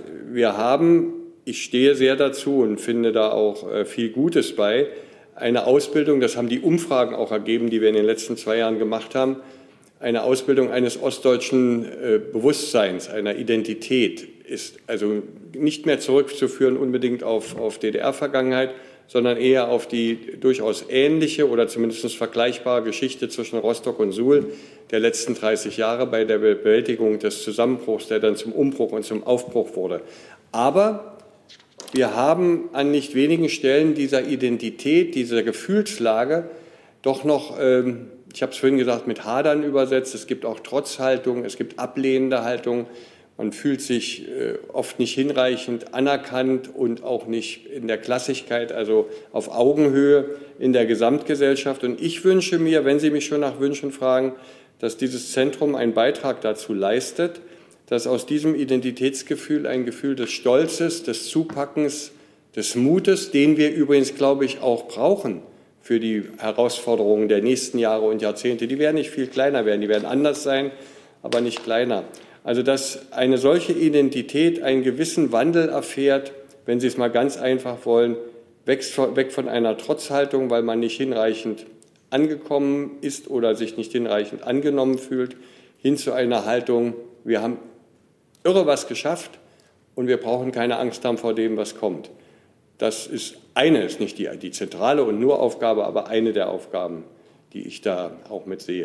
ich stehe sehr dazu und finde da auch viel Gutes bei, eine Ausbildung, das haben die Umfragen auch ergeben, die wir in den letzten 2 Jahren gemacht haben, eine Ausbildung eines ostdeutschen Bewusstseins, einer Identität ist also nicht mehr zurückzuführen unbedingt auf DDR-Vergangenheit, sondern eher auf die durchaus ähnliche oder zumindest vergleichbare Geschichte zwischen Rostock und Suhl der letzten 30 Jahre bei der Bewältigung des Zusammenbruchs, der dann zum Umbruch und zum Aufbruch wurde. Aber wir haben an nicht wenigen Stellen dieser Identität, dieser Gefühlslage doch noch, ich habe es vorhin gesagt, mit Hadern übersetzt. Es gibt auch Trotzhaltung, es gibt ablehnende Haltung. Man fühlt sich oft nicht hinreichend anerkannt und auch nicht in der Klassigkeit, also auf Augenhöhe in der Gesamtgesellschaft. Und ich wünsche mir, wenn Sie mich schon nach Wünschen fragen, dass dieses Zentrum einen Beitrag dazu leistet, dass aus diesem Identitätsgefühl ein Gefühl des Stolzes, des Zupackens, des Mutes, den wir übrigens, glaube ich, auch brauchen für die Herausforderungen der nächsten Jahre und Jahrzehnte. Die werden nicht viel kleiner werden, die werden anders sein, aber nicht kleiner. Also dass eine solche Identität einen gewissen Wandel erfährt, wenn Sie es mal ganz einfach wollen, weg von einer Trotzhaltung, weil man nicht hinreichend angekommen ist oder sich nicht hinreichend angenommen fühlt, hin zu einer Haltung, wir haben irre was geschafft und wir brauchen keine Angst haben vor dem, was kommt. Das ist nicht die zentrale und nur Aufgabe, aber eine der Aufgaben, die ich da auch mit sehe.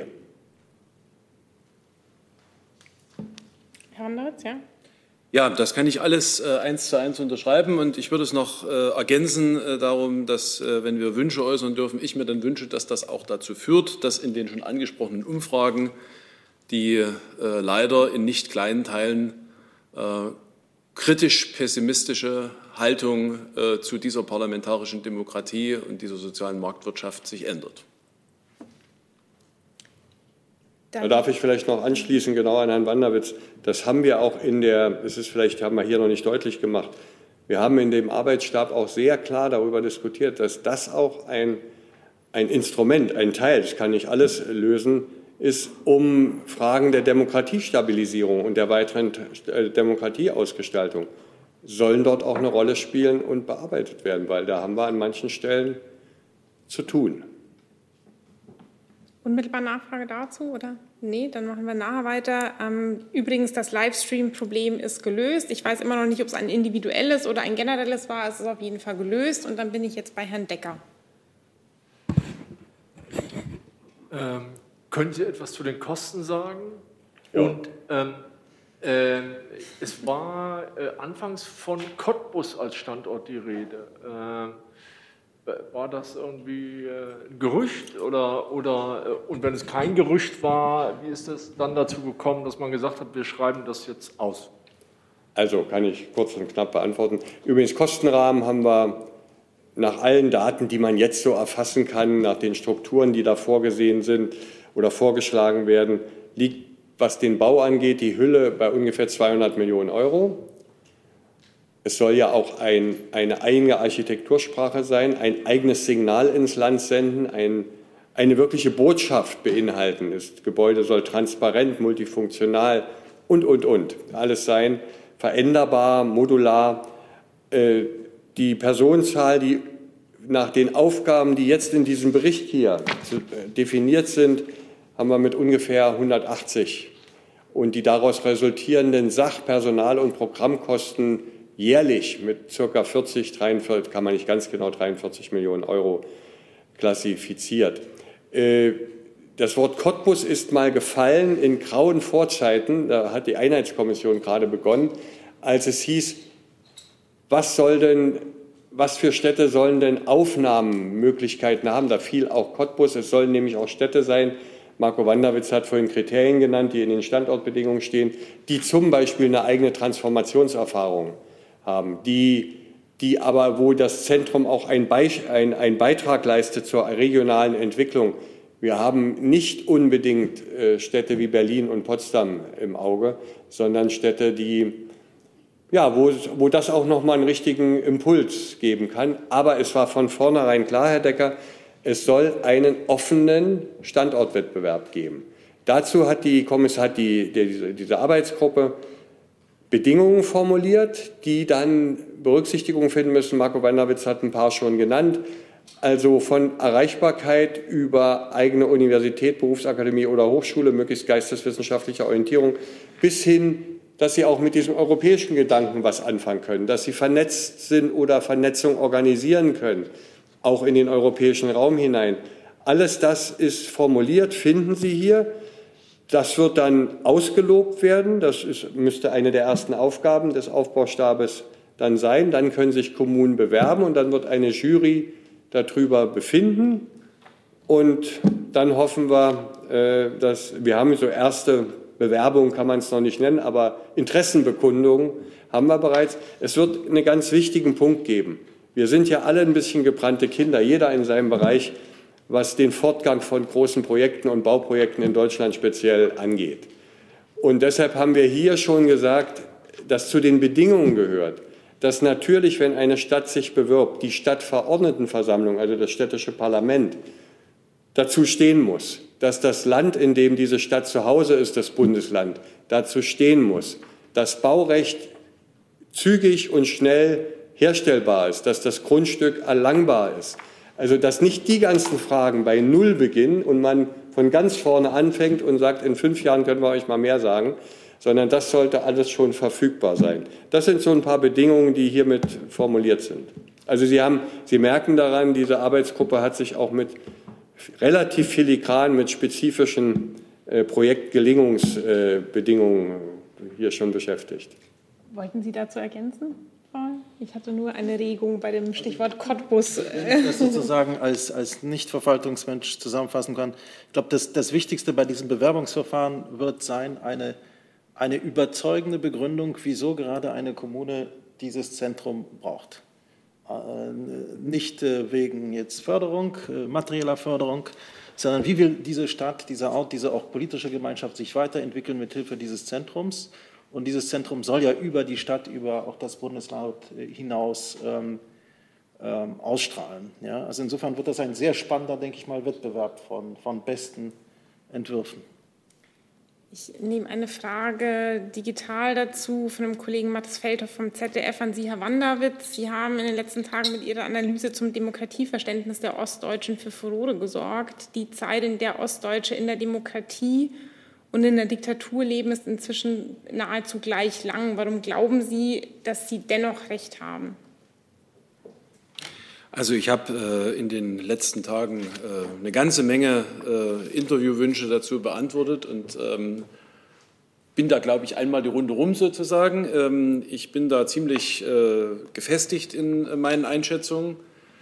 Herr Wanderwitz, ja? Ja, das kann ich alles 1:1 unterschreiben und ich würde es noch ergänzen darum, dass, wenn wir Wünsche äußern dürfen, ich mir dann wünsche, dass das auch dazu führt, dass in den schon angesprochenen Umfragen die leider in nicht kleinen Teilen kritisch-pessimistische Haltung zu dieser parlamentarischen Demokratie und dieser sozialen Marktwirtschaft sich ändert. Da darf ich vielleicht noch anschließen, genau an Herrn Wanderwitz. Das haben wir auch haben wir hier noch nicht deutlich gemacht. Wir haben in dem Arbeitsstab auch sehr klar darüber diskutiert, dass das auch ein Instrument, ein Teil, das kann nicht alles lösen, ist, um Fragen der Demokratiestabilisierung und der weiteren Demokratieausgestaltung sollen dort auch eine Rolle spielen und bearbeitet werden, weil da haben wir an manchen Stellen zu tun. Unmittelbar Nachfrage dazu, oder? Nee, dann machen wir nachher weiter. Übrigens, das Livestream-Problem ist gelöst. Ich weiß immer noch nicht, ob es ein individuelles oder ein generelles war. Es ist auf jeden Fall gelöst. Und dann bin ich jetzt bei Herrn Decker. Können Sie etwas zu den Kosten sagen? Ja. Und es war anfangs von Cottbus als Standort die Rede. War das irgendwie ein Gerücht und wenn es kein Gerücht war, wie ist es dann dazu gekommen, dass man gesagt hat, wir schreiben das jetzt aus? Also kann ich kurz und knapp beantworten. Übrigens, Kostenrahmen haben wir nach allen Daten, die man jetzt so erfassen kann, nach den Strukturen, die da vorgesehen sind oder vorgeschlagen werden, liegt, was den Bau angeht, die Hülle bei ungefähr 200 Millionen Euro. Es soll ja auch eine eigene Architektursprache sein, ein eigenes Signal ins Land senden, eine wirkliche Botschaft beinhalten. Das Gebäude soll transparent, multifunktional und alles sein, veränderbar, modular. Die Personenzahl, die nach den Aufgaben, die jetzt in diesem Bericht hier definiert sind, haben wir mit ungefähr 180. Und die daraus resultierenden Sach-, Personal- und Programmkosten jährlich mit ca. 43, kann man nicht ganz genau, 43 Millionen Euro klassifiziert. Das Wort Cottbus ist mal gefallen in grauen Vorzeiten, da hat die Einheitskommission gerade begonnen, als es hieß, was für Städte sollen denn Aufnahmemöglichkeiten haben? Da fiel auch Cottbus, es sollen nämlich auch Städte sein. Marco Wanderwitz hat vorhin Kriterien genannt, die in den Standortbedingungen stehen, die zum Beispiel eine eigene Transformationserfahrung haben, die aber, wo das Zentrum auch einen Beitrag leistet zur regionalen Entwicklung. Wir haben nicht unbedingt Städte wie Berlin und Potsdam im Auge, sondern Städte, wo das auch nochmal einen richtigen Impuls geben kann. Aber es war von vornherein klar, Herr Decker, es soll einen offenen Standortwettbewerb geben. Dazu hat diese Arbeitsgruppe Bedingungen formuliert, die dann Berücksichtigung finden müssen. Marco Wanderwitz hat ein paar schon genannt. Also von Erreichbarkeit über eigene Universität, Berufsakademie oder Hochschule, möglichst geisteswissenschaftlicher Orientierung, bis hin, dass sie auch mit diesem europäischen Gedanken was anfangen können, dass sie vernetzt sind oder Vernetzung organisieren können, auch in den europäischen Raum hinein. Alles das ist formuliert, finden Sie hier. Das wird dann ausgelobt werden. Müsste eine der ersten Aufgaben des Aufbaustabes dann sein. Dann können sich Kommunen bewerben und dann wird eine Jury darüber befinden. Und dann hoffen wir, dass wir haben so erste Bewerbungen, kann man es noch nicht nennen, aber Interessenbekundungen haben wir bereits. Es wird einen ganz wichtigen Punkt geben. Wir sind ja alle ein bisschen gebrannte Kinder, jeder in seinem Bereich, was den Fortgang von großen Projekten und Bauprojekten in Deutschland speziell angeht. Und deshalb haben wir hier schon gesagt, dass zu den Bedingungen gehört, dass natürlich, wenn eine Stadt sich bewirbt, die Stadtverordnetenversammlung, also das städtische Parlament, dazu stehen muss, dass das Land, in dem diese Stadt zu Hause ist, das Bundesland, dazu stehen muss, dass Baurecht zügig und schnell herstellbar ist, dass das Grundstück erlangbar ist. Also dass nicht die ganzen Fragen bei Null beginnen und man von ganz vorne anfängt und sagt, in 5 Jahren können wir euch mal mehr sagen, sondern das sollte alles schon verfügbar sein. Das sind so ein paar Bedingungen, die hiermit formuliert sind. Also Sie merken daran, diese Arbeitsgruppe hat sich auch mit relativ filigran mit spezifischen Projektgelingungsbedingungen hier schon beschäftigt. Wollten Sie dazu ergänzen? Ich hatte nur eine Regung bei dem Stichwort Cottbus. Wenn ich das sozusagen als Nicht-Verwaltungsmensch zusammenfassen kann. Ich glaube, das Wichtigste bei diesem Bewerbungsverfahren wird sein, eine überzeugende Begründung, wieso gerade eine Kommune dieses Zentrum braucht. Nicht wegen jetzt Förderung, materieller Förderung, sondern wie will diese Stadt, dieser Ort, diese auch politische Gemeinschaft sich weiterentwickeln mit Hilfe dieses Zentrums. Und dieses Zentrum soll ja über die Stadt, über auch das Bundesland hinaus ausstrahlen. Ja? Also insofern wird das ein sehr spannender, denke ich mal, Wettbewerb von besten Entwürfen. Ich nehme eine Frage digital dazu von dem Kollegen Mathis Feldhoff vom ZDF an Sie, Herr Wanderwitz. Sie haben in den letzten Tagen mit Ihrer Analyse zum Demokratieverständnis der Ostdeutschen für Furore gesorgt. Die Zeit, in der Ostdeutsche in der Demokratie und in der Diktatur leben, ist inzwischen nahezu gleich lang. Warum glauben Sie, dass Sie dennoch recht haben? Also ich habe in den letzten Tagen eine ganze Menge Interviewwünsche dazu beantwortet und bin da, glaube ich, einmal die Runde rum sozusagen. Ich bin da ziemlich gefestigt in meinen Einschätzungen,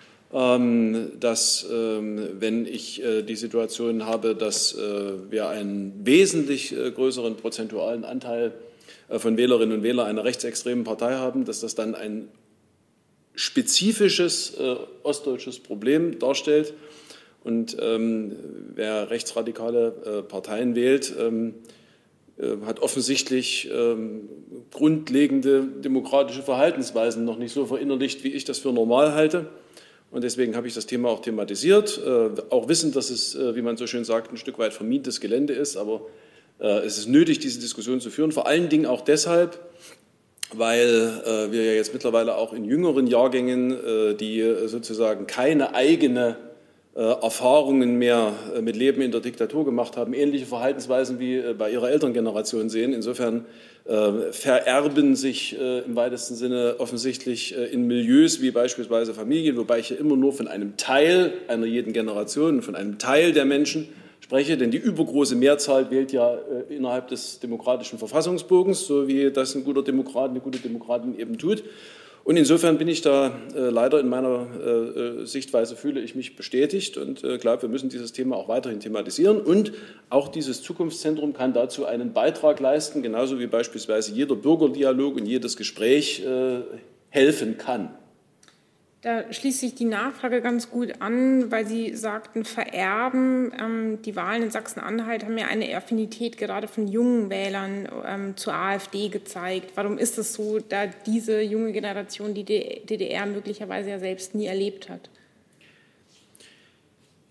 dass wenn ich die Situation habe, dass wir einen wesentlich größeren prozentualen Anteil von Wählerinnen und Wählern einer rechtsextremen Partei haben, dass das dann ein spezifisches ostdeutsches Problem darstellt. Und wer rechtsradikale Parteien wählt, hat offensichtlich grundlegende demokratische Verhaltensweisen noch nicht so verinnerlicht, wie ich das für normal halte. Und deswegen habe ich das Thema auch thematisiert, auch wissend, dass es, wie man so schön sagt, ein Stück weit vermintes Gelände ist. Aber es ist nötig, diese Diskussion zu führen, vor allen Dingen auch deshalb, weil wir ja jetzt mittlerweile auch in jüngeren Jahrgängen, die sozusagen keine eigene Erfahrungen mehr mit Leben in der Diktatur gemacht haben, ähnliche Verhaltensweisen wie bei ihrer Elterngeneration sehen. Insofern vererben sich im weitesten Sinne offensichtlich in Milieus wie beispielsweise Familien, wobei ich ja immer nur von einem Teil einer jeden Generation, von einem Teil der Menschen spreche, denn die übergroße Mehrzahl wählt ja innerhalb des demokratischen Verfassungsbogens, so wie das ein guter Demokrat, eine gute Demokratin eben tut. Und insofern bin ich da leider in meiner Sichtweise, fühle ich mich bestätigt und glaube, wir müssen dieses Thema auch weiterhin thematisieren. Und auch dieses Zukunftszentrum kann dazu einen Beitrag leisten, genauso wie beispielsweise jeder Bürgerdialog und jedes Gespräch helfen kann. Da schließt sich die Nachfrage ganz gut an, weil Sie sagten, vererben. Die Wahlen in Sachsen-Anhalt haben ja eine Affinität gerade von jungen Wählern zur AfD gezeigt. Warum ist es so, da diese junge Generation die DDR möglicherweise ja selbst nie erlebt hat?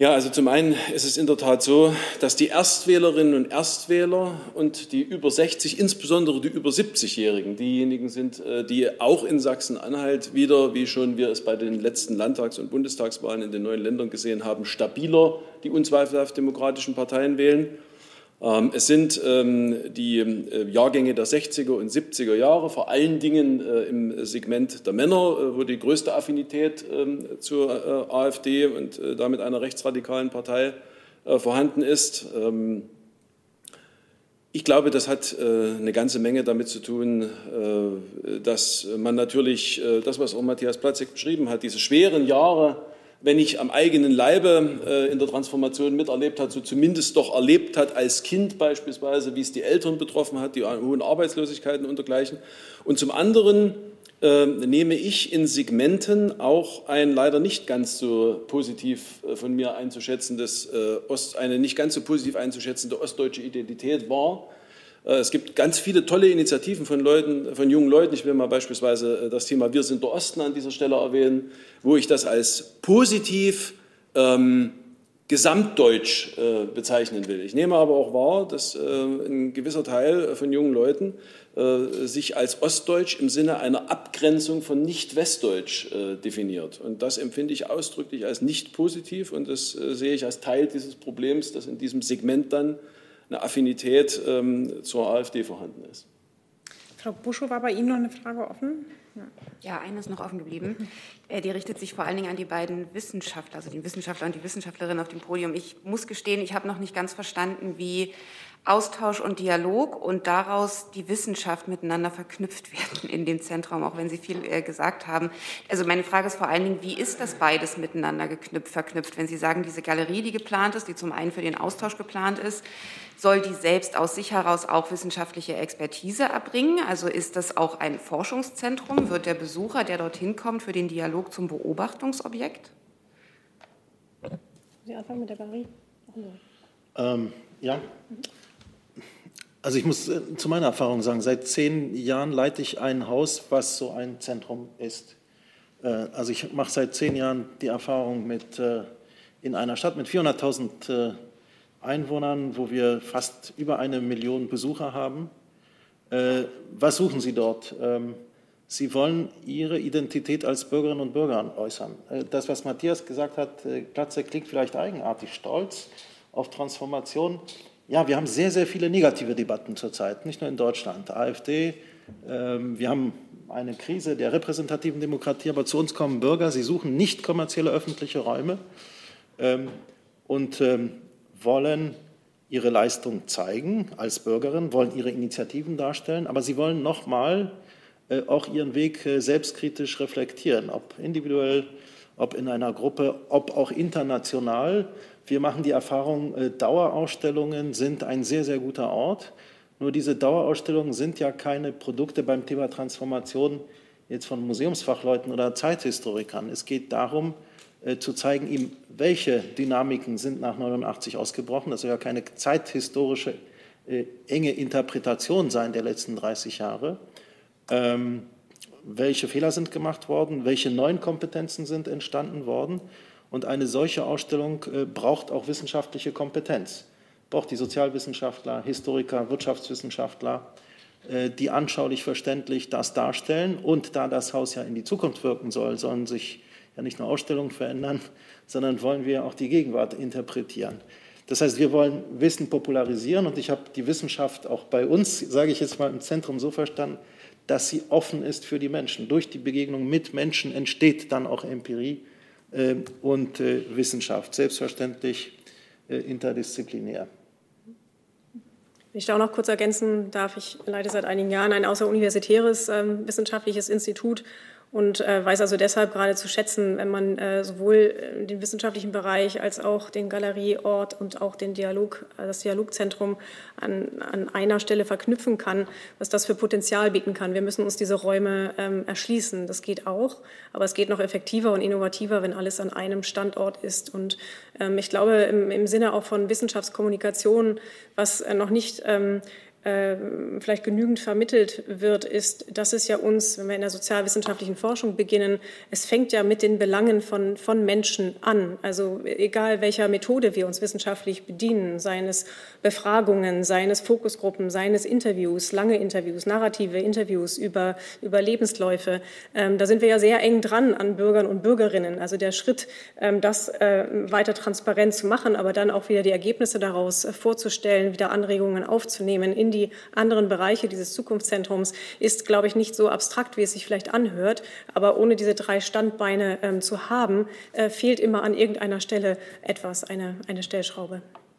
Ja, also zum einen ist es in der Tat so, dass die Erstwählerinnen und Erstwähler und die über 60, insbesondere die über 70-Jährigen, diejenigen sind, die auch in Sachsen-Anhalt wieder, wie schon wir es bei den letzten Landtags- und Bundestagswahlen in den neuen Ländern gesehen haben, stabiler die unzweifelhaft demokratischen Parteien wählen. Es sind die Jahrgänge der 60er und 70er Jahre, vor allen Dingen im Segment der Männer, wo die größte Affinität zur AfD und damit einer rechtsradikalen Partei vorhanden ist. Ich glaube, das hat eine ganze Menge damit zu tun, dass man natürlich, das, was auch Matthias Platzek beschrieben hat, diese schweren Jahre, wenn nicht am eigenen Leibe in der Transformation miterlebt hat, so zumindest doch erlebt hat als Kind beispielsweise, wie es die Eltern betroffen hat, die hohen Arbeitslosigkeiten und dergleichen. Und zum anderen nehme ich in Segmenten auch ein leider nicht ganz so positiv von mir einzuschätzendes, eine nicht ganz so positiv einzuschätzende ostdeutsche Identität wahr. Es gibt ganz viele tolle Initiativen von jungen Leuten. Ich will mal beispielsweise das Thema Wir sind der Osten an dieser Stelle erwähnen, wo ich das als positiv gesamtdeutsch bezeichnen will. Ich nehme aber auch wahr, dass ein gewisser Teil von jungen Leuten sich als Ostdeutsch im Sinne einer Abgrenzung von nicht-Westdeutsch definiert. Und das empfinde ich ausdrücklich als nicht positiv und das sehe ich als Teil dieses Problems, dass in diesem Segment dann eine Affinität zur AfD vorhanden ist. Frau Buschow, war bei Ihnen noch eine Frage offen? Ja, eine ist noch offen geblieben. Die richtet sich vor allen Dingen an die beiden Wissenschaftler, also den Wissenschaftler und die Wissenschaftlerin auf dem Podium. Ich muss gestehen, ich habe noch nicht ganz verstanden, wie Austausch und Dialog und daraus die Wissenschaft miteinander verknüpft werden in dem Zentrum, auch wenn Sie viel gesagt haben. Also meine Frage ist vor allen Dingen, wie ist das beides miteinander verknüpft? Wenn Sie sagen, diese Galerie, die geplant ist, die zum einen für den Austausch geplant ist, soll die selbst aus sich heraus auch wissenschaftliche Expertise erbringen? Also ist das auch ein Forschungszentrum? Wird der Besucher, der dorthin kommt, für den Dialog zum Beobachtungsobjekt? Sie anfangen mit der Galerie? Ja. Also ich muss zu meiner Erfahrung sagen, seit 10 Jahren leite ich ein Haus, was so ein Zentrum ist. Also ich mache seit 10 Jahren die Erfahrung in einer Stadt mit 400.000 Einwohnern, wo wir fast über 1 Million Besucher haben. Was suchen Sie dort? Sie wollen Ihre Identität als Bürgerinnen und Bürger äußern. Das, was Matthias gesagt hat, Platzek klingt vielleicht eigenartig, stolz auf Transformation. Ja, wir haben sehr, sehr viele negative Debatten zurzeit, nicht nur in Deutschland. AfD, wir haben eine Krise der repräsentativen Demokratie, aber zu uns kommen Bürger, sie suchen nicht kommerzielle öffentliche Räume und wollen ihre Leistung zeigen als Bürgerin, wollen ihre Initiativen darstellen, aber sie wollen nochmal auch ihren Weg selbstkritisch reflektieren, ob individuell, ob in einer Gruppe, ob auch international. Wir machen die Erfahrung, Dauerausstellungen sind ein sehr, sehr guter Ort. Nur diese Dauerausstellungen sind ja keine Produkte beim Thema Transformation jetzt von Museumsfachleuten oder Zeithistorikern. Es geht darum, zu zeigen, welche Dynamiken sind nach 89 ausgebrochen. Das soll ja keine zeithistorische enge Interpretation sein der letzten 30 Jahre. Welche Fehler sind gemacht worden? Welche neuen Kompetenzen sind entstanden worden? Und eine solche Ausstellung braucht auch wissenschaftliche Kompetenz. Braucht die Sozialwissenschaftler, Historiker, Wirtschaftswissenschaftler, die anschaulich verständlich das darstellen. Und da das Haus ja in die Zukunft wirken soll, sollen sich ja nicht nur Ausstellungen verändern, sondern wollen wir auch die Gegenwart interpretieren. Das heißt, wir wollen Wissen popularisieren und ich habe die Wissenschaft auch bei uns, sage ich jetzt mal, im Zentrum so verstanden, dass sie offen ist für die Menschen. Durch die Begegnung mit Menschen entsteht dann auch Empirie und Wissenschaft, selbstverständlich interdisziplinär. Wenn ich da auch noch kurz ergänzen darf, ich leite seit einigen Jahren ein außeruniversitäres wissenschaftliches Institut und weiß also deshalb gerade zu schätzen, wenn man sowohl den wissenschaftlichen Bereich als auch den Galerieort und auch den das Dialogzentrum an einer Stelle verknüpfen kann, was das für Potenzial bieten kann. Wir müssen uns diese Räume erschließen. Das geht auch, aber es geht noch effektiver und innovativer, wenn alles an einem Standort ist. Und ich glaube, im Sinne auch von Wissenschaftskommunikation, was noch nicht vielleicht genügend vermittelt wird, ist, dass es ja uns, wenn wir in der sozialwissenschaftlichen Forschung beginnen, es fängt ja mit den Belangen von Menschen an. Also egal welcher Methode wir uns wissenschaftlich bedienen, seien es Befragungen, seien es Fokusgruppen, seien es Interviews, lange Interviews, narrative Interviews über Lebensläufe, da sind wir ja sehr eng dran an Bürgern und Bürgerinnen. Also der Schritt, das weiter transparent zu machen, aber dann auch wieder die Ergebnisse daraus vorzustellen, wieder Anregungen aufzunehmen in die anderen Bereiche dieses Zukunftszentrums, ist, glaube ich, nicht so abstrakt, wie es sich vielleicht anhört. Aber ohne diese 3 Standbeine zu haben, fehlt immer an irgendeiner Stelle etwas, eine Stellschraube.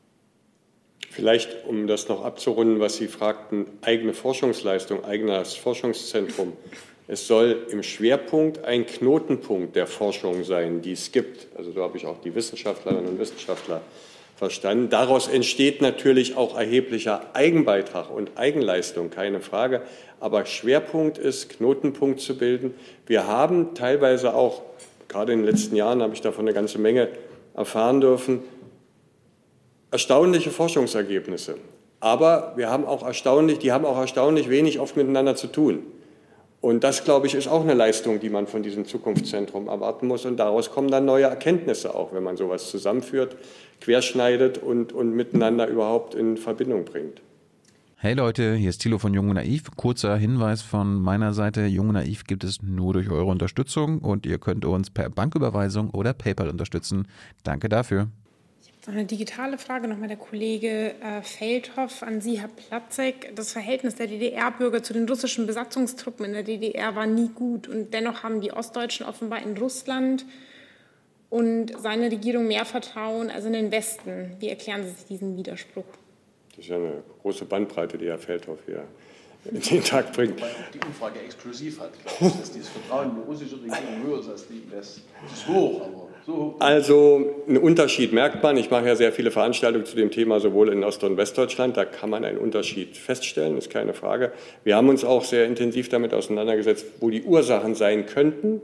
Vielleicht, um das noch abzurunden, was Sie fragten, eigene Forschungsleistung, eigenes Forschungszentrum. Es soll im Schwerpunkt ein Knotenpunkt der Forschung sein, die es gibt. Also so habe ich auch die Wissenschaftlerinnen und Wissenschaftler verstanden. Daraus entsteht natürlich auch erheblicher Eigenbeitrag und Eigenleistung, keine Frage. Aber Schwerpunkt ist, Knotenpunkt zu bilden. Wir haben teilweise auch, gerade in den letzten Jahren habe ich davon eine ganze Menge erfahren dürfen, erstaunliche Forschungsergebnisse. Aber die haben auch erstaunlich wenig oft miteinander zu tun. Und das, glaube ich, ist auch eine Leistung, die man von diesem Zukunftszentrum erwarten muss. Und daraus kommen dann neue Erkenntnisse auch, wenn man sowas zusammenführt, querschneidet und miteinander überhaupt in Verbindung bringt. Hey Leute, hier ist Thilo von Jung und Naiv. Kurzer Hinweis von meiner Seite. Jung und Naiv gibt es nur durch eure Unterstützung und ihr könnt uns per Banküberweisung oder PayPal unterstützen. Danke dafür. Eine digitale Frage nochmal der Kollege Feldhoff an Sie, Herr Platzek. Das Verhältnis der DDR-Bürger zu den russischen Besatzungstruppen in der DDR war nie gut. Und dennoch haben die Ostdeutschen offenbar in Russland und seine Regierung mehr Vertrauen als in den Westen. Wie erklären Sie sich diesen Widerspruch? Das ist ja eine große Bandbreite, die Herr Feldhoff hier in den Tag bringt. Wobei auch die Umfrage exklusiv hat. Ich glaube, dass dieses Vertrauen in die russische Regierung höher ist als die im Westen. Das ist hoch, aber so hoch. Also einen Unterschied merkt man. Ich mache ja sehr viele Veranstaltungen zu dem Thema, sowohl in Ost- und Westdeutschland. Da kann man einen Unterschied feststellen, ist keine Frage. Wir haben uns auch sehr intensiv damit auseinandergesetzt, wo die Ursachen sein könnten.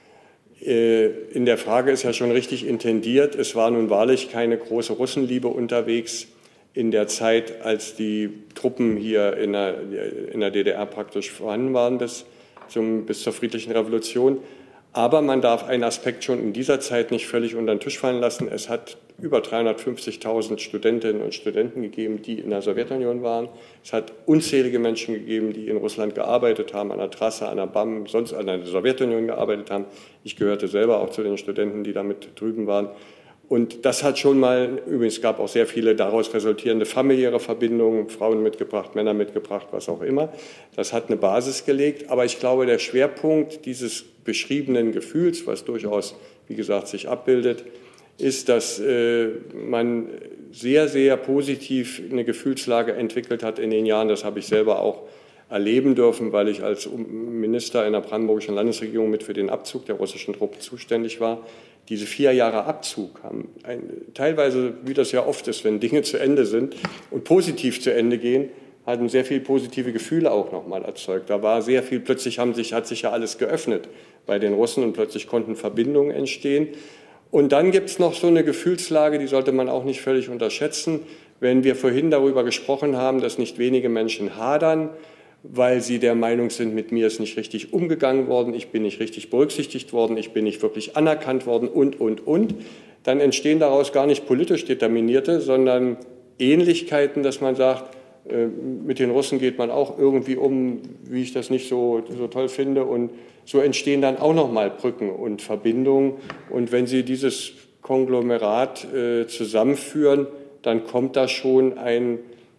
In der Frage ist ja schon richtig intendiert. Es war nun wahrlich keine große Russenliebe unterwegs in der Zeit, als die Truppen hier in der DDR praktisch vorhanden waren bis zur friedlichen Revolution. Aber man darf einen Aspekt schon in dieser Zeit nicht völlig unter den Tisch fallen lassen. Es hat über 350.000 Studentinnen und Studenten gegeben, die in der Sowjetunion waren. Es hat unzählige Menschen gegeben, die in Russland gearbeitet haben, an der Trasse, an der BAM, sonst an der Sowjetunion gearbeitet haben. Ich gehörte selber auch zu den Studenten, die da mit drüben waren. Und das hat schon mal, übrigens gab auch sehr viele daraus resultierende familiäre Verbindungen, Frauen mitgebracht, Männer mitgebracht, was auch immer. Das hat eine Basis gelegt. Aber ich glaube, der Schwerpunkt dieses beschriebenen Gefühls, was durchaus, wie gesagt, sich abbildet, ist, dass man sehr, sehr positiv eine Gefühlslage entwickelt hat in den Jahren. Das habe ich selber auch erleben dürfen, weil ich als Minister in der brandenburgischen Landesregierung mit für den Abzug der russischen Truppen zuständig war. Diese 4 Jahre Abzug haben teilweise, wie das ja oft ist, wenn Dinge zu Ende sind und positiv zu Ende gehen, hatten sehr viel positive Gefühle auch nochmal erzeugt. Da war sehr viel, plötzlich hat sich ja alles geöffnet bei den Russen und plötzlich konnten Verbindungen entstehen. Und dann gibt es noch so eine Gefühlslage, die sollte man auch nicht völlig unterschätzen. Wenn wir vorhin darüber gesprochen haben, dass nicht wenige Menschen hadern, weil sie der Meinung sind, mit mir ist nicht richtig umgegangen worden, ich bin nicht richtig berücksichtigt worden, ich bin nicht wirklich anerkannt worden und. Dann entstehen daraus gar nicht politisch Determinierte, sondern Ähnlichkeiten, dass man sagt, mit den Russen geht man auch irgendwie um, wie ich das nicht so toll finde. Und so entstehen dann auch nochmal Brücken und Verbindungen. Und wenn Sie dieses Konglomerat zusammenführen, dann kommt da schon eine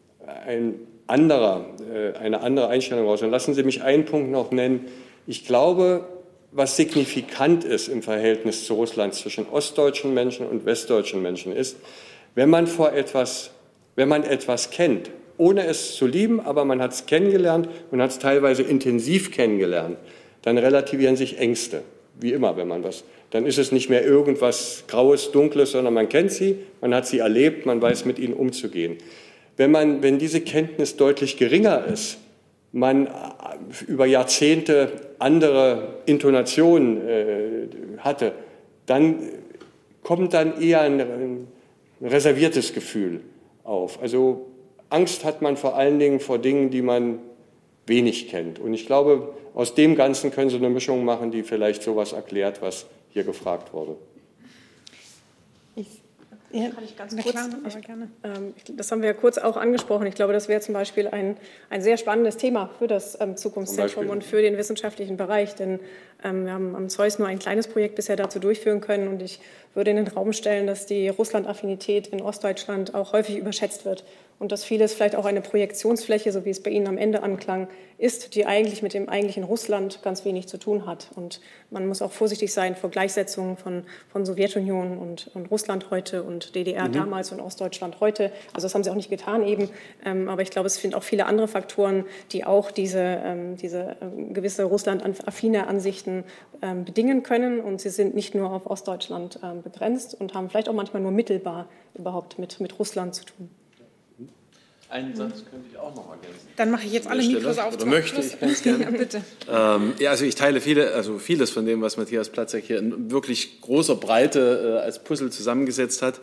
andere Einstellung raus. Und lassen Sie mich einen Punkt noch nennen. Ich glaube, was signifikant ist im Verhältnis zu Russland zwischen ostdeutschen Menschen und westdeutschen Menschen ist, wenn man etwas kennt, ohne es zu lieben, aber man hat es kennengelernt und hat es teilweise intensiv kennengelernt, dann relativieren sich Ängste, wie immer, dann ist es nicht mehr irgendwas Graues, Dunkles, sondern man kennt sie, man hat sie erlebt, man weiß, mit ihnen umzugehen. Wenn diese Kenntnis deutlich geringer ist, man über Jahrzehnte andere Intonationen hatte, dann kommt dann eher ein reserviertes Gefühl auf. Also Angst hat man vor allen Dingen vor Dingen, die man wenig kennt. Und ich glaube, aus dem Ganzen können Sie eine Mischung machen, die vielleicht sowas erklärt, was hier gefragt wurde. Ja, kann ich ganz kurz, aber gerne. Das haben wir ja kurz auch angesprochen. Ich glaube, das wäre zum Beispiel ein sehr spannendes Thema für das Zukunftszentrum und für den wissenschaftlichen Bereich, denn wir haben am Zeus nur ein kleines Projekt bisher dazu durchführen können und ich würde in den Raum stellen, dass die Russland-Affinität in Ostdeutschland auch häufig überschätzt wird und dass vieles vielleicht auch eine Projektionsfläche, so wie es bei Ihnen am Ende anklang, ist, die eigentlich mit dem eigentlichen Russland ganz wenig zu tun hat. Und man muss auch vorsichtig sein vor Gleichsetzungen von Sowjetunion und Russland heute und DDR damals und Ostdeutschland heute. Also das haben sie auch nicht getan eben. Aber ich glaube, es sind auch viele andere Faktoren, die auch diese gewisse Russland-affine Ansichten bedingen können. Und sie sind nicht nur auf Ostdeutschland begrenzt und haben vielleicht auch manchmal nur mittelbar überhaupt mit Russland zu tun. Einen Satz könnte ich auch noch ergänzen. Dann mache ich jetzt alle Mikros auf. Oder möchte ich ganz gerne. Ja, bitte. Ja, also ich teile vieles von dem, was Matthias Platzek hier in wirklich großer Breite als Puzzle zusammengesetzt hat.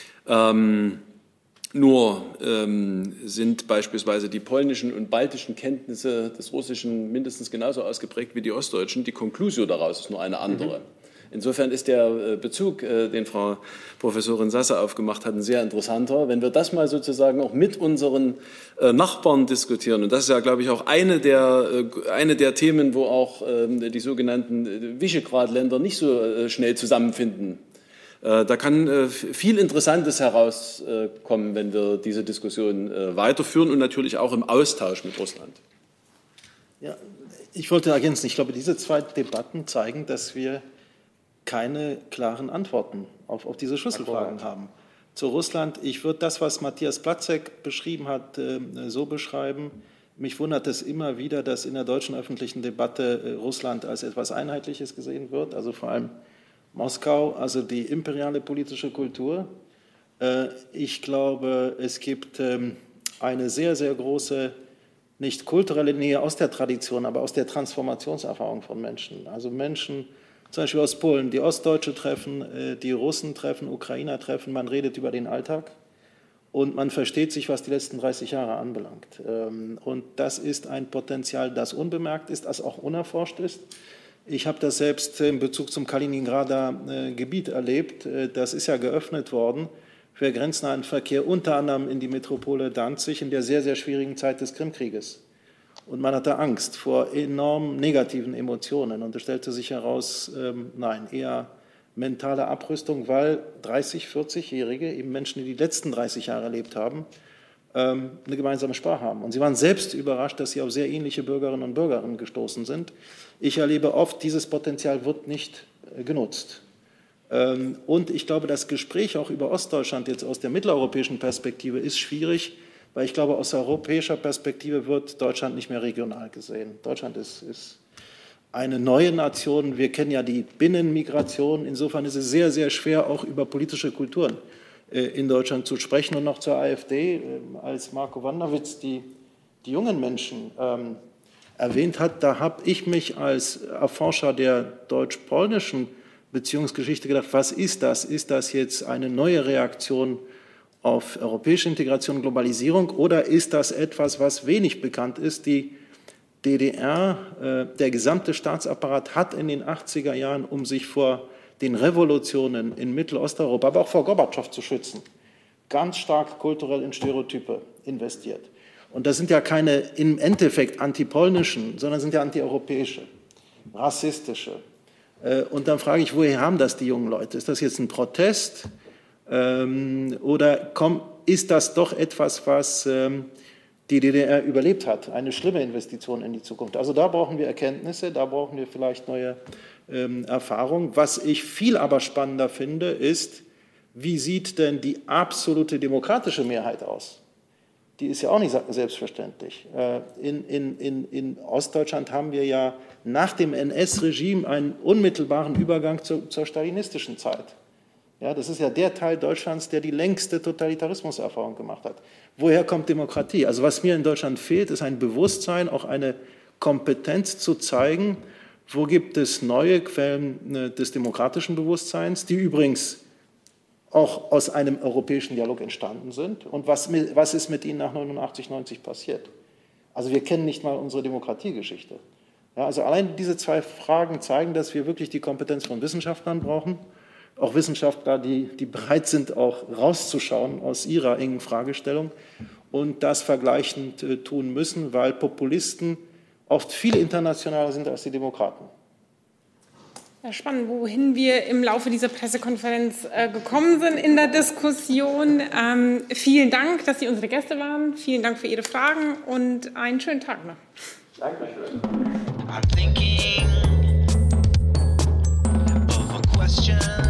Nur sind beispielsweise die polnischen und baltischen Kenntnisse des Russischen mindestens genauso ausgeprägt wie die ostdeutschen. Die Conclusio daraus ist nur eine andere. Insofern ist der Bezug, den Frau Professorin Sasse aufgemacht hat, ein sehr interessanter. Wenn wir das mal sozusagen auch mit unseren Nachbarn diskutieren, und das ist ja, glaube ich, auch eine der Themen, wo auch die sogenannten Visegrad-Länder nicht so schnell zusammenfinden. Da kann viel Interessantes herauskommen, wenn wir diese Diskussion weiterführen und natürlich auch im Austausch mit Russland. Ja, ich wollte ergänzen, ich glaube, diese zwei Debatten zeigen, dass wir keine klaren Antworten auf diese Schlüsselfragen haben. Zu Russland, ich würde das, was Matthias Platzek beschrieben hat, so beschreiben. Mich wundert es immer wieder, dass in der deutschen öffentlichen Debatte Russland als etwas Einheitliches gesehen wird, also vor allem Moskau, also die imperiale politische Kultur. Ich glaube, es gibt eine sehr, sehr große, nicht kulturelle Nähe aus der Tradition, aber aus der Transformationserfahrung von Menschen. Also Menschen, zum Beispiel aus Polen, die Ostdeutsche treffen, die Russen treffen, Ukrainer treffen, man redet über den Alltag und man versteht sich, was die letzten 30 Jahre anbelangt. Und das ist ein Potenzial, das unbemerkt ist, das auch unerforscht ist. Ich habe das selbst in Bezug zum Kaliningrader Gebiet erlebt. Das ist ja geöffnet worden für grenznahen Verkehr, unter anderem in die Metropole Danzig in der sehr, sehr schwierigen Zeit des Krimkrieges. Und man hatte Angst vor enorm negativen Emotionen. Und es stellte sich heraus, nein, eher mentale Abrüstung, weil 30-, 40-Jährige, eben Menschen, die die letzten 30 Jahre erlebt haben, eine gemeinsame Sprache haben. Und sie waren selbst überrascht, dass sie auf sehr ähnliche Bürgerinnen und Bürger gestoßen sind. Ich erlebe oft, dieses Potenzial wird nicht genutzt. Und ich glaube, das Gespräch auch über Ostdeutschland jetzt aus der mitteleuropäischen Perspektive ist schwierig, weil ich glaube, aus europäischer Perspektive wird Deutschland nicht mehr regional gesehen. Deutschland ist eine neue Nation. Wir kennen ja die Binnenmigration. Insofern ist es sehr, sehr schwer, auch über politische Kulturen in Deutschland zu sprechen. Und noch zur AfD, als Marco Wanderwitz die jungen Menschen erwähnt hat, da habe ich mich als Erforscher der deutsch-polnischen Beziehungsgeschichte gedacht, was ist das? Ist das jetzt eine neue Reaktion auf europäische Integration, Globalisierung, oder ist das etwas, was wenig bekannt ist? Die DDR, der gesamte Staatsapparat hat in den 80er Jahren, um sich vor den Revolutionen in Mittelosteuropa, aber auch vor Gorbatschow zu schützen, ganz stark kulturell in Stereotype investiert. Und das sind ja keine im Endeffekt antipolnischen, sondern sind ja antieuropäische, rassistische. Und dann frage ich, woher haben das die jungen Leute? Ist das jetzt ein Protest? Oder ist das doch etwas, was die DDR überlebt hat, eine schlimme Investition in die Zukunft? Also da brauchen wir Erkenntnisse, da brauchen wir vielleicht neue Erfahrungen. Was ich viel aber spannender finde, ist, wie sieht denn die absolute demokratische Mehrheit aus? Die ist ja auch nicht selbstverständlich. In Ostdeutschland haben wir ja nach dem NS-Regime einen unmittelbaren Übergang zur stalinistischen Zeit. Ja, das ist ja der Teil Deutschlands, der die längste Totalitarismuserfahrung gemacht hat. Woher kommt Demokratie? Also was mir in Deutschland fehlt, ist ein Bewusstsein, auch eine Kompetenz zu zeigen, wo gibt es neue Quellen des demokratischen Bewusstseins, die übrigens auch aus einem europäischen Dialog entstanden sind und was ist mit ihnen nach 89, 90 passiert. Also wir kennen nicht mal unsere Demokratiegeschichte. Ja, also allein diese 2 Fragen zeigen, dass wir wirklich die Kompetenz von Wissenschaftlern brauchen, auch Wissenschaftler, die bereit sind, auch rauszuschauen aus ihrer engen Fragestellung und das vergleichend tun müssen, weil Populisten oft viel internationaler sind als die Demokraten. Ja, spannend, wohin wir im Laufe dieser Pressekonferenz gekommen sind in der Diskussion. Vielen Dank, dass Sie unsere Gäste waren. Vielen Dank für Ihre Fragen und einen schönen Tag noch. Dankeschön. I'm thinking of a question.